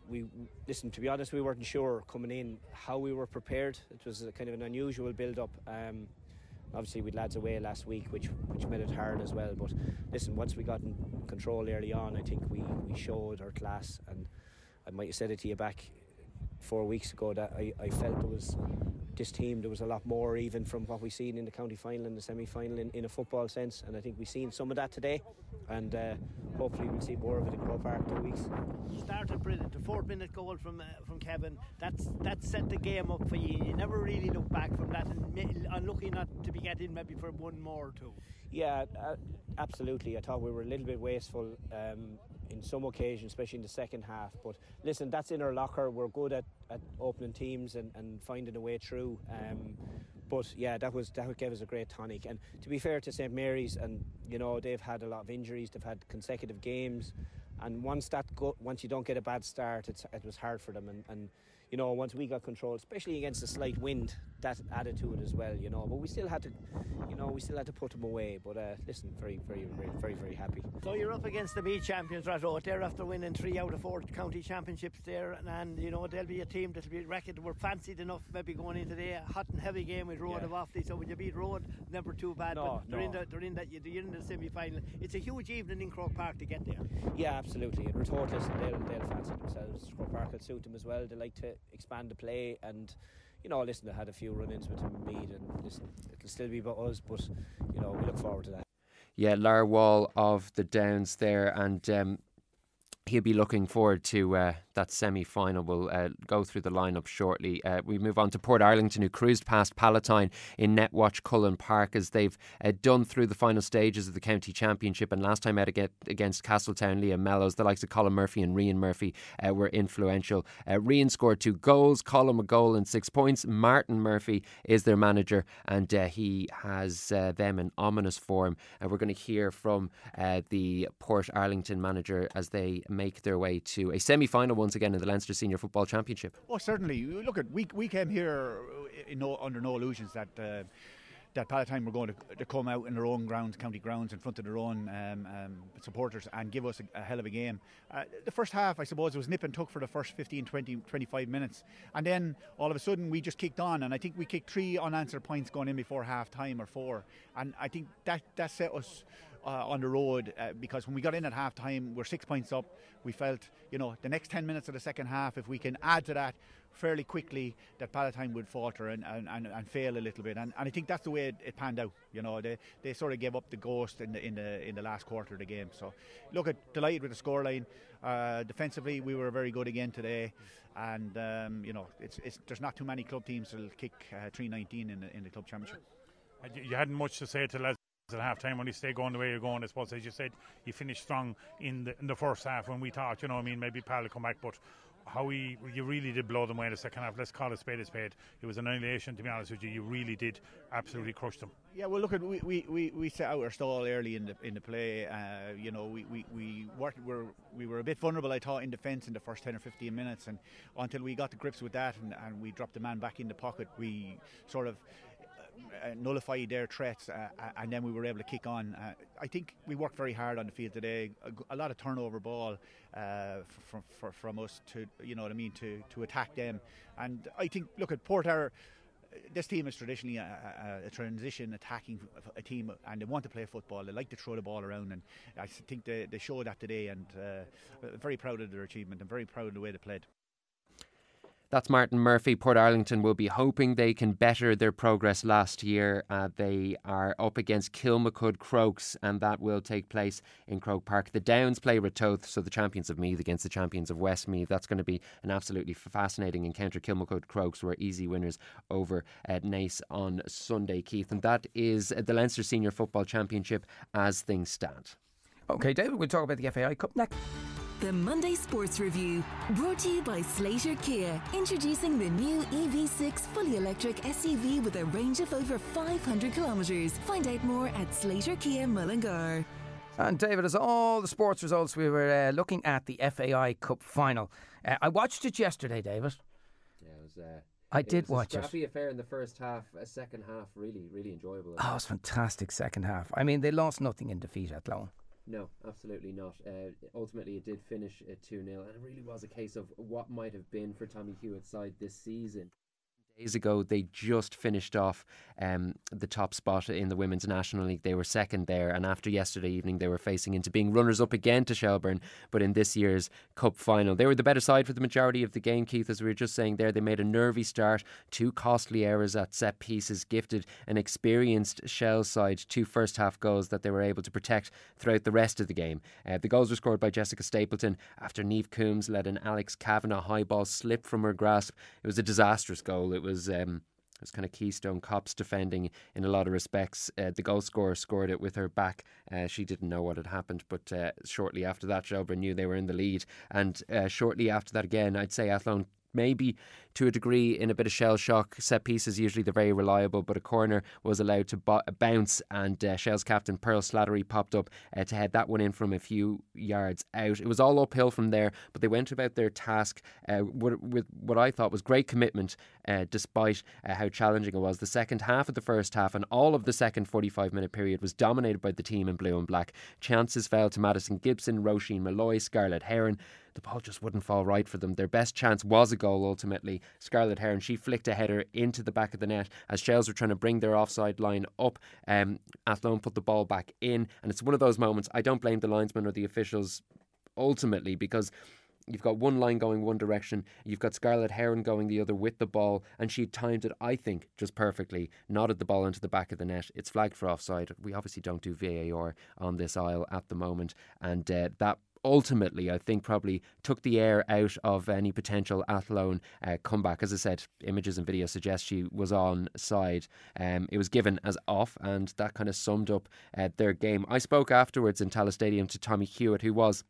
we listen. To be honest, we weren't sure coming in how we were prepared. It was a kind of an unusual build-up. Um, obviously, we had lads away last week, which which made it hard as well. But listen, once we got in control early on, I think we, we showed our class. And I might have said it to you back four weeks ago that I, I felt there was this team. There was a lot more even from what we seen in the county final and the semi-final in, in a football sense. And I think we've seen some of that today. And uh, hopefully we'll see more of it in Croke Park in two weeks. Started brilliant. The fourth minute goal from uh, from Kevin. That's that set the game up for you. You never really look back from that, and I'm lucky not to be getting maybe for one more or two. Yeah, uh, absolutely. I thought we were a little bit wasteful um, in some occasions, especially in the second half. But listen, that's in our locker. We're good at, at opening teams and, and finding a way through. Um, But yeah, that was that gave us a great tonic. And to be fair to Saint Mary's, and you know they've had a lot of injuries, they've had consecutive games, and once that go, once you don't get a bad start, it's, it was hard for them. And, and you know once we got control, especially against a slight wind, that added to it as well. You know, but we still had to, you know, we still had to put them away. But uh, listen, very, very, very, very, very happy. So you're up against the B champions, Rathroad. They're after winning three out of four county championships there, and, and you know they'll be a team that'll be reckoned. We're fancied enough maybe going into the hot and heavy game with Road Yeah. of Offaly. So when you beat Road, never too bad. No, but they're no. in the they're in that you're in the semi final. It's a huge evening in Croke Park to get there. Yeah, absolutely. And Rathroad, listen, they'll, they'll fancy themselves. Croke Park will suit them as well. They like to expand the play, and you know, listen, they had a few run-ins with Mead, and listen, it'll still be about us, but you know, we look forward to that. Yeah, Lar Wall of the Downs there, and um, he'll be looking forward to uh, that semi-final. We'll uh, go through the lineup shortly. Uh, we move on to Port Arlington, who cruised past Palatine in Netwatch Cullen Park as they've uh, done through the final stages of the county championship. And last time out against Castletown, Liam Mellows, the likes of Colin Murphy and Rian Murphy uh, were influential. Uh, Rian scored two goals, Colin a goal and six points. Martin Murphy is their manager, and uh, he has uh, them in ominous form. And uh, we're going to hear from uh, the Port Arlington manager as they make their way to a semi-final once again in the Leinster Senior Football Championship. Oh, certainly. Look, at we we came here in no, under no illusions that uh, that Palatine were going to, to come out in their own grounds, county grounds, in front of their own um, um, supporters and give us a, a hell of a game. Uh, the first half, I suppose, was nip and tuck for the first fifteen, twenty, twenty-five minutes, and then all of a sudden we just kicked on, and I think we kicked three unanswered points going in before half time, or four, and I think that that set us Uh, on the road, uh, because when we got in at half time, we're six points up. We felt, you know, the next ten minutes of the second half, if we can add to that fairly quickly, that Palatine would falter and, and, and, and fail a little bit. And, and I think that's the way it, it panned out. You know, they they sort of gave up the ghost in the in the in the last quarter of the game. So, look, at delighted with the scoreline. Uh, defensively, we were very good again today, and um, you know, it's, it's there's not too many club teams that'll kick uh, three nineteen in the in the club championship. You hadn't much to say to lads at half time when you stay going the way you're going. I suppose, as you said, you finished strong in the in the first half when we thought, you know, I mean, maybe Pal will come back, but how we you really did blow them away in the second half. Let's call it spade a spade. It was an annihilation, to be honest with you. You really did absolutely crush them. Yeah, well, look, at we, we, we, we set out our stall early in the in the play. Uh, you know, we we we worked, were we were a bit vulnerable, I thought, in defence in the first ten or fifteen minutes, and until we got to grips with that, and, and we dropped the man back in the pocket, we sort of Uh, nullify their threats, uh, and then we were able to kick on. Uh, I think we worked very hard on the field today. A, a lot of turnover ball uh, from from from us to, you know what I mean, to to attack them. And I think, look at Port Arthur. This team is traditionally a, a, a transition attacking a team, and they want to play football. They like to throw the ball around, and I think they they showed that today. And uh, very proud of their achievement, and very proud of the way they played. That's Martin Murphy. Port Arlington will be hoping they can better their progress last year. Uh, they are up against Kilmacud Crokes, and that will take place in Croke Park. The Downs play Ratoath, so the champions of Meath against the champions of Westmeath. That's going to be an absolutely fascinating encounter. Kilmacud Crokes were easy winners over uh, Naas on Sunday, Keith. And that is the Leinster Senior Football Championship as things stand. OK, David, we'll talk about the F A I Cup next. The Monday Sports Review, brought to you by Slater Kia, introducing the new E V six fully electric S U V with a range of over five hundred kilometres. Find out more at Slater Kia Mullingar. And David, as all the sports results, we were uh, looking at the F A I Cup final. Uh, I watched it yesterday, David. Yeah, it was. Uh, I it did was watch a it. scrappy affair in the first half. A second half, really, really enjoyable. Oh, it was fantastic second half. I mean, they lost nothing in defeat at Athlone. No, absolutely not. Uh, ultimately, it did finish at two nil, and it really was a case of what might have been for Tommy Hewitt's side this season. Days ago, they just finished off um, the top spot in the Women's National League. They were second there, and after yesterday evening, they were facing into being runners-up again to Shelbourne, but in this year's Cup final. They were the better side for the majority of the game, Keith, as we were just saying there. They made a nervy start, two costly errors at set pieces, gifted an experienced Shell side two first-half goals that they were able to protect throughout the rest of the game. Uh, the goals were scored by Jessica Stapleton after Niamh Coombs let an Alex Kavanagh high ball slip from her grasp. It was a disastrous goal. It was was um, it was kind of Keystone Cops defending in a lot of respects. Uh, the goal scorer scored it with her back. Uh, she didn't know what had happened, but uh, shortly after that, Shelbourne knew they were in the lead. And uh, shortly after that again, I'd say Athlone maybe to a degree in a bit of shell shock. Set pieces, usually they're very reliable, but a corner was allowed to bo- bounce, and uh, Shell's captain Pearl Slattery popped up uh, to head that one in from a few yards out. It was all uphill from there, but they went about their task uh, with, with what I thought was great commitment, uh, despite uh, how challenging it was. The second half of the first half and all of the second forty-five minute period was dominated by the team in blue and black. Chances fell to Madison Gibson, Roisin Malloy, Scarlett Heron. The ball just wouldn't fall right for them. Their best chance was a goal ultimately. Scarlett Heron, she flicked a header into the back of the net as Shells were trying to bring their offside line up. Um, Athlone put the ball back in, and it's one of those moments. I don't blame the linesman or the officials ultimately, because you've got one line going one direction, you've got Scarlett Heron going the other with the ball, and she timed it, I think, just perfectly, nodded the ball into the back of the net. It's flagged for offside. We obviously don't do V A R on this aisle at the moment, and uh, that ultimately, I think, probably took the air out of any potential Athlone uh, comeback. As I said, images and video suggest she was on side. Um, it was given as off, and that kind of summed up uh, their game. I spoke afterwards in Tallaght Stadium to Tommy Hewitt, who was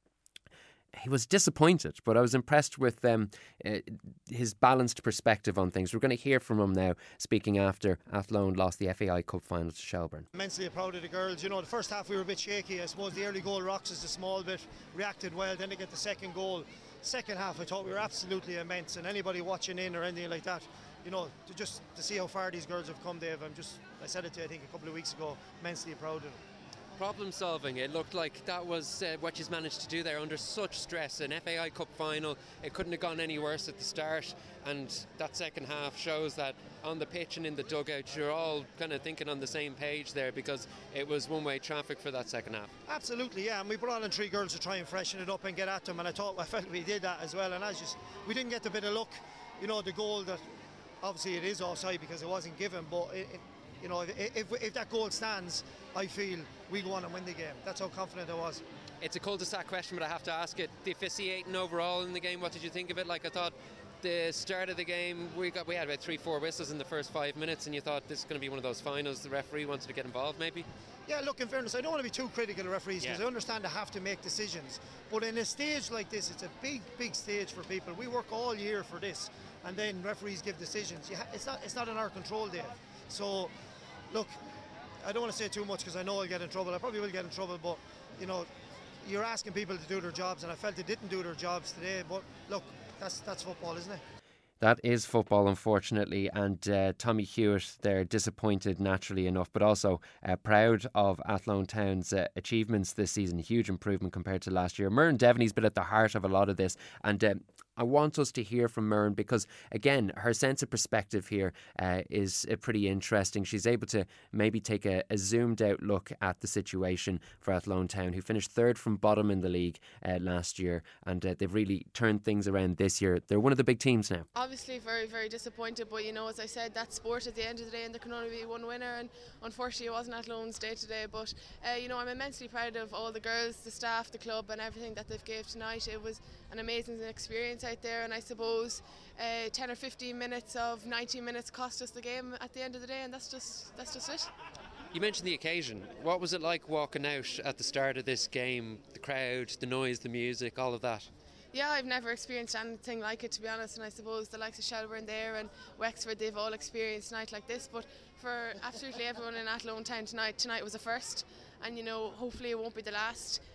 He was disappointed, but I was impressed with um, uh, his balanced perspective on things. We're going to hear from him now, speaking after Athlone lost the F A I Cup final to Shelbourne. Immensely proud of the girls. You know, the first half we were a bit shaky. I suppose the early goal rocks us a small bit, reacted well, then they get the second goal. Second half, I thought we were absolutely immense, and anybody watching in or anything like that, you know, to just to see how far these girls have come, Dave, I'm just, I said it to you, I think, a couple of weeks ago, immensely proud of them. Problem solving, it looked like that was uh, what she's managed to do there under such stress. An F A I Cup final, it couldn't have gone any worse at the start, and that second half shows that on the pitch and in the dugout you're all kind of thinking on the same page there, because it was one-way traffic for that second half. Absolutely, yeah, and we brought in three girls to try and freshen it up and get at them, and I thought, I felt we did that as well, and as just, we didn't get the bit of luck, you know, the goal that obviously it is offside because it wasn't given, but it, it, you know, if, if, if that goal stands, I feel we go on and win the game. That's how confident I was. It's a cul-de-sac question, but I have to ask it. The officiating overall in the game, what did you think of it? Like, I thought the start of the game, we got we had about three, four whistles in the first five minutes, and you thought this is going to be one of those finals. The referee wanted to get involved, maybe? Yeah, look, in fairness, I don't want to be too critical of referees, because yeah. I understand they have to make decisions. But in a stage like this, it's a big, big stage for people. We work all year for this, and then referees give decisions. Ha- it's not, it's not in our control, Dave. So, look, I don't want to say too much because I know I'll get in trouble. I probably will get in trouble, but, you know, you're asking people to do their jobs, and I felt they didn't do their jobs today. But, look, that's that's football, isn't it? That is football, unfortunately, and uh, Tommy Hewitt, they're disappointed naturally enough, but also uh, proud of Athlone Town's uh, achievements this season. Huge improvement compared to last year. Myrne Devaney's been at the heart of a lot of this, and uh, I want us to hear from Myrne because, again, her sense of perspective here uh, is uh, pretty interesting. She's able to maybe take a, a zoomed out look at the situation for Athlone Town, who finished third from bottom in the league uh, last year, and uh, they've really turned things around this year. They're one of the big teams now. Obviously very, very disappointed, but, you know, as I said, that's sport at the end of the day, and there can only be one winner, and unfortunately it wasn't Athlone's day today, but, uh, you know, I'm immensely proud of all the girls, the staff, the club, and everything that they've gave tonight. It was an amazing experience out there, and I suppose uh, ten or fifteen minutes of ninety minutes cost us the game at the end of the day, and that's just that's just it. You mentioned the occasion. What was it like walking out at the start of this game? The crowd, the noise, the music, all of that? Yeah, I've never experienced anything like it, to be honest, and I suppose the likes of Shelbourne there and Wexford, they've all experienced a night like this, but for absolutely everyone in Athlone Town tonight, tonight was a first, and, you know, hopefully it won't be the last.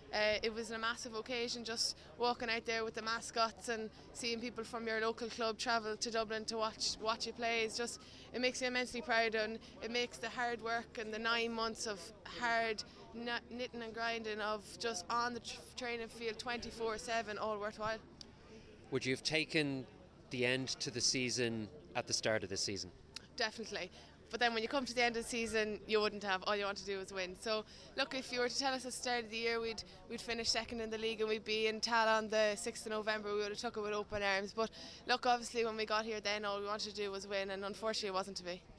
uh, it was a massive occasion, just walking out there with the mascots and seeing people from your local club travel to Dublin to watch watch you play. It's just, it makes you immensely proud, and it makes the hard work and the nine months of hard knitting and grinding of just on the tr- training field twenty-four seven all worthwhile. Would you have taken the end to the season at the start of this season? Definitely. But then when you come to the end of the season, you wouldn't have. All you want to do is win. So, look, if you were to tell us at the start of the year we'd we'd finish second in the league and we'd be in Tal on the sixth of November, we would have took it with open arms. But look, obviously when we got here then, all we wanted to do was win, and unfortunately it wasn't to be.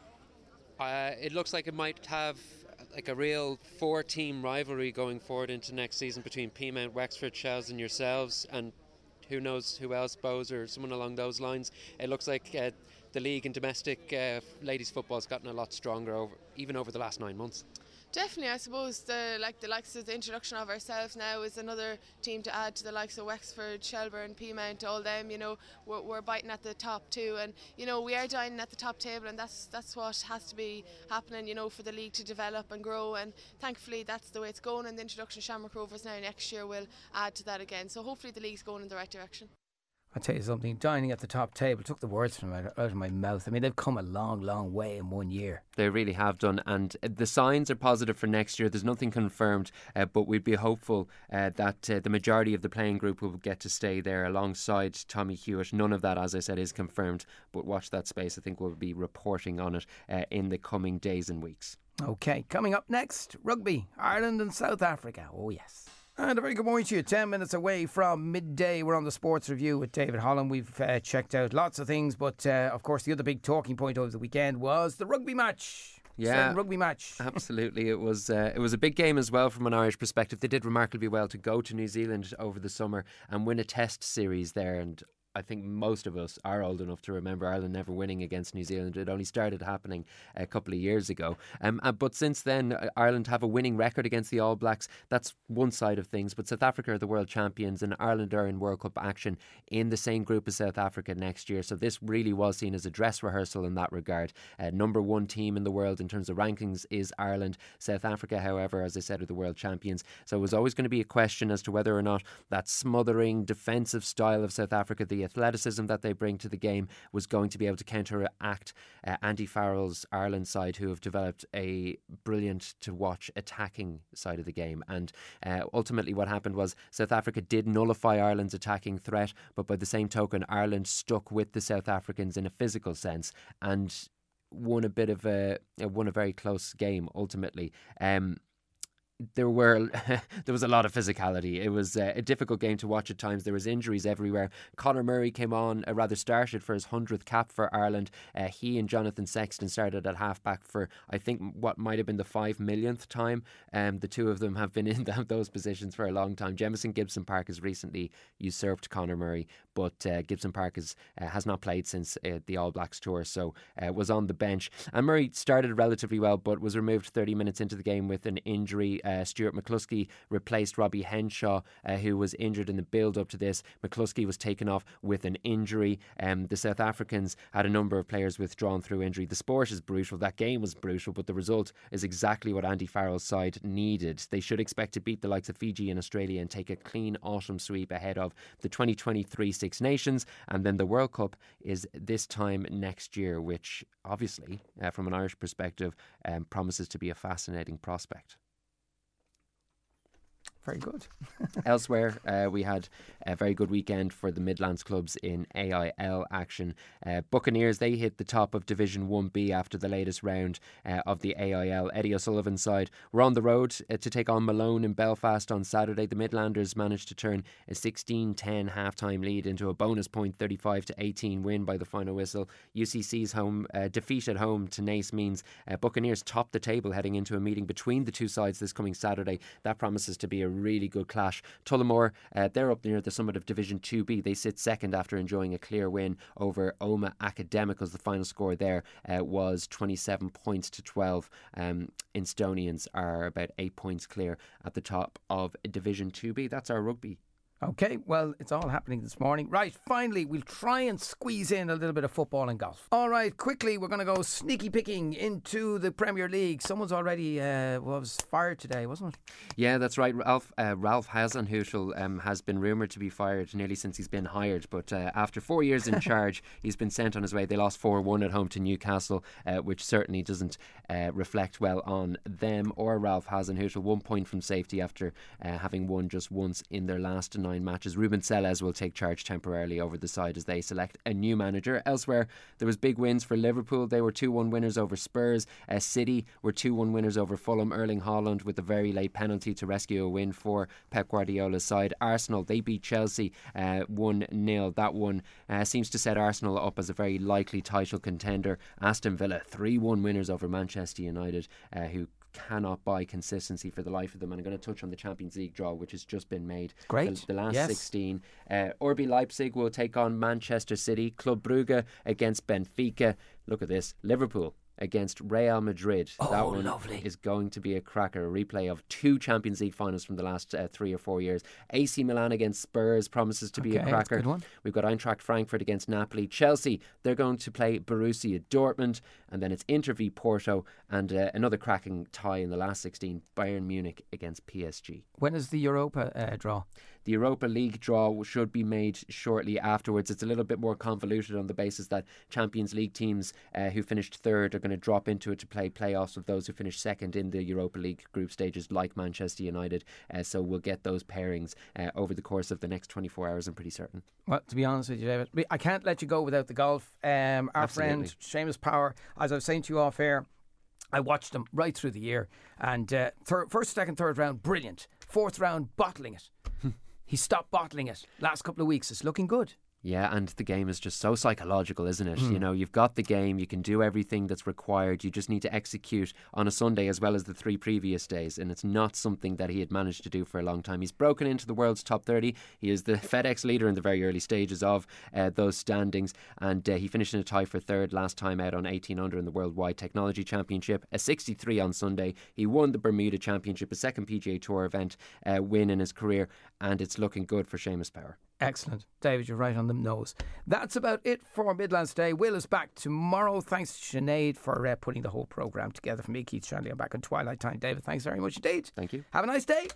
Uh, it looks like it might have like a real four-team rivalry going forward into next season between Peamount, Wexford, Shels and yourselves, and who knows who else, Bowes or someone along those lines. It looks like uh, the league and domestic uh, ladies football has gotten a lot stronger over, even over the last nine months. Definitely, I suppose the like the likes of the introduction of ourselves now is another team to add to the likes of Wexford, Shelbourne, Peamount, all them. You know, we're, we're biting at the top too, and you know we are dining at the top table, and that's that's what has to be happening. You know, for the league to develop and grow, and thankfully that's the way it's going. And the introduction of Shamrock Rovers now next year will add to that again. So hopefully the league's going in the right direction. I'll tell you something, dining at the top table took the words from out, out of my mouth. I mean, they've come a long, long way in one year. They really have done, and the signs are positive for next year. There's nothing confirmed, uh, but we'd be hopeful uh, that uh, the majority of the playing group will get to stay there alongside Tommy Hewitt. None of that, as I said, is confirmed, but watch that space. I think we'll be reporting on it uh, in the coming days and weeks. OK, coming up next, rugby, Ireland and South Africa. Oh, yes. And a very good morning to you. Ten minutes away from midday. We're on the Sports Review with David Holland. We've uh, checked out lots of things, but uh, of course the other big talking point over the weekend was the rugby match. Yeah, Certain rugby match. Absolutely. It was uh, it was a big game as well from an Irish perspective. They did remarkably well to go to New Zealand over the summer and win a test series there, and I think most of us are old enough to remember Ireland never winning against New Zealand. It only started happening a couple of years ago. Um, uh, but since then, uh, Ireland have a winning record against the All Blacks. That's one side of things. But South Africa are the world champions, and Ireland are in World Cup action in the same group as South Africa next year. So this really was seen as a dress rehearsal in that regard. Uh, number one team in the world in terms of rankings is Ireland. South Africa, however, as I said, are the world champions. So it was always going to be a question as to whether or not that smothering defensive style of South Africa, the athleticism that they bring to the game, was going to be able to counteract uh, Andy Farrell's Ireland side, who have developed a brilliant to watch attacking side of the game. And uh, ultimately what happened was South Africa did nullify Ireland's attacking threat, but by the same token Ireland stuck with the South Africans in a physical sense and won a bit of a won a very close game ultimately. Um, There were there was a lot of physicality. It was uh, a difficult game to watch at times. There was injuries everywhere. Conor Murray came on, uh, rather started for his hundredth cap for Ireland. Uh, he and Jonathan Sexton started at halfback for I think what might have been the five millionth time. Um, the two of them have been in those positions for a long time. Jemison Gibson Park has recently usurped Conor Murray, but uh, Gibson Park is, uh, has not played since uh, the All Blacks tour, so uh, was on the bench. And Murray started relatively well, but was removed thirty minutes into the game with an injury. Uh, Stuart McCluskey replaced Robbie Henshaw, uh, who was injured in the build-up to this. McCluskey was taken off with an injury. Um, the South Africans had a number of players withdrawn through injury. The sport is brutal. That game was brutal, but the result is exactly what Andy Farrell's side needed. They should expect to beat the likes of Fiji and Australia and take a clean autumn sweep ahead of the twenty twenty-three Six Nations, and then the World Cup is this time next year, which obviously, uh, from an Irish perspective, um, promises to be a fascinating prospect. Very good. Elsewhere, uh, we had a very good weekend for the Midlands clubs in A I L action. Uh, Buccaneers, they hit the top of Division one B after the latest round uh, of the A I L. Eddie O'Sullivan's side were on the road uh, to take on Malone in Belfast on Saturday. The Midlanders managed to turn a sixteen ten half-time lead into a bonus point thirty-five to eighteen win by the final whistle. U C C's home uh, defeat at home to Naas means uh, Buccaneers top the table heading into a meeting between the two sides this coming Saturday. That promises to be a really good clash. Tullamore, uh, they're up near the summit of Division two B. They sit second after enjoying a clear win over Omagh Academicals. The final score there uh, was twenty-seven points to twelve. Um, Instonians are about eight points clear at the top of Division two B. That's our rugby Okay, well, it's all happening this morning. Right, finally, we'll try and squeeze in a little bit of football and golf. All right, quickly, we're going to go sneaky picking into the Premier League. Someone's already uh, was fired today, wasn't it? Yeah, that's right. Ralph uh, Ralph Hasenhüttl um, has been rumoured to be fired nearly since he's been hired. But uh, after four years in charge, he's been sent on his way. They lost four one at home to Newcastle, uh, which certainly doesn't uh, reflect well on them or Ralph Hasenhüttl. One point from safety after uh, having won just once in their last nine matches. Ruben Selles will take charge temporarily over the side as they select a new manager. Elsewhere, there was big wins for Liverpool. They were two one winners over Spurs. Uh, City were two one winners over Fulham. Erling Haaland with a very late penalty to rescue a win for Pep Guardiola's side. Arsenal, they beat Chelsea uh, one nil. That one uh, seems to set Arsenal up as a very likely title contender. Aston Villa, three one winners over Manchester United, uh, who cannot buy consistency for the life of them. And I'm going to touch on the Champions League draw, which has just been made. Great. The, the last yes. sixteen. Uh, R B Leipzig will take on Manchester City. Club Brugge against Benfica. Look at this. Liverpool against Real Madrid. Oh, that one lovely. is going to be a cracker. A replay of two Champions League finals from the last uh, three or four years. A C Milan against Spurs promises to be Okay, a that's a cracker. good one. We've got Eintracht Frankfurt against Napoli. Chelsea, they're going to play Borussia Dortmund. And then it's Inter v Porto. And uh, another cracking tie in the last sixteen. Bayern Munich against P S G. When is the Europa uh, draw? The Europa League draw should be made shortly afterwards. It's a little bit more convoluted on the basis that Champions League teams uh, who finished third are going to drop into it to play playoffs with those who finished second in the Europa League group stages, like Manchester United. Uh, so we'll get those pairings uh, over the course of the next twenty-four hours, I'm pretty certain. Well, to be honest with you, David, I can't let you go without the golf. Um, our Absolutely. friend Seamus Power, as I was saying to you off air, I watched him right through the year. And uh, thir- first, second, third round, brilliant. Fourth round, bottling it. He stopped bottling it. Last couple of weeks, it's looking good. Yeah, and the game is just so psychological, isn't it? Mm. You know, you've got the game, you can do everything that's required, you just need to execute on a Sunday as well as the three previous days, and it's not something that he had managed to do for a long time. He's broken into the world's top thirty. He is the FedEx leader in the very early stages of uh, those standings, and uh, he finished in a tie for third last time out on eighteen under in the Worldwide Technology Championship. A sixty-three on Sunday. He won the Bermuda Championship, a second P G A Tour event uh, win in his career, and it's looking good for Seamus Power. Excellent. David, you're right on the nose. That's about it for Midlands Today. Will is back tomorrow. Thanks to Sinead for uh, putting the whole programme together for me, Keith Shanley. I'm back on Twilight Time. David, thanks very much indeed. Thank you. Have a nice day.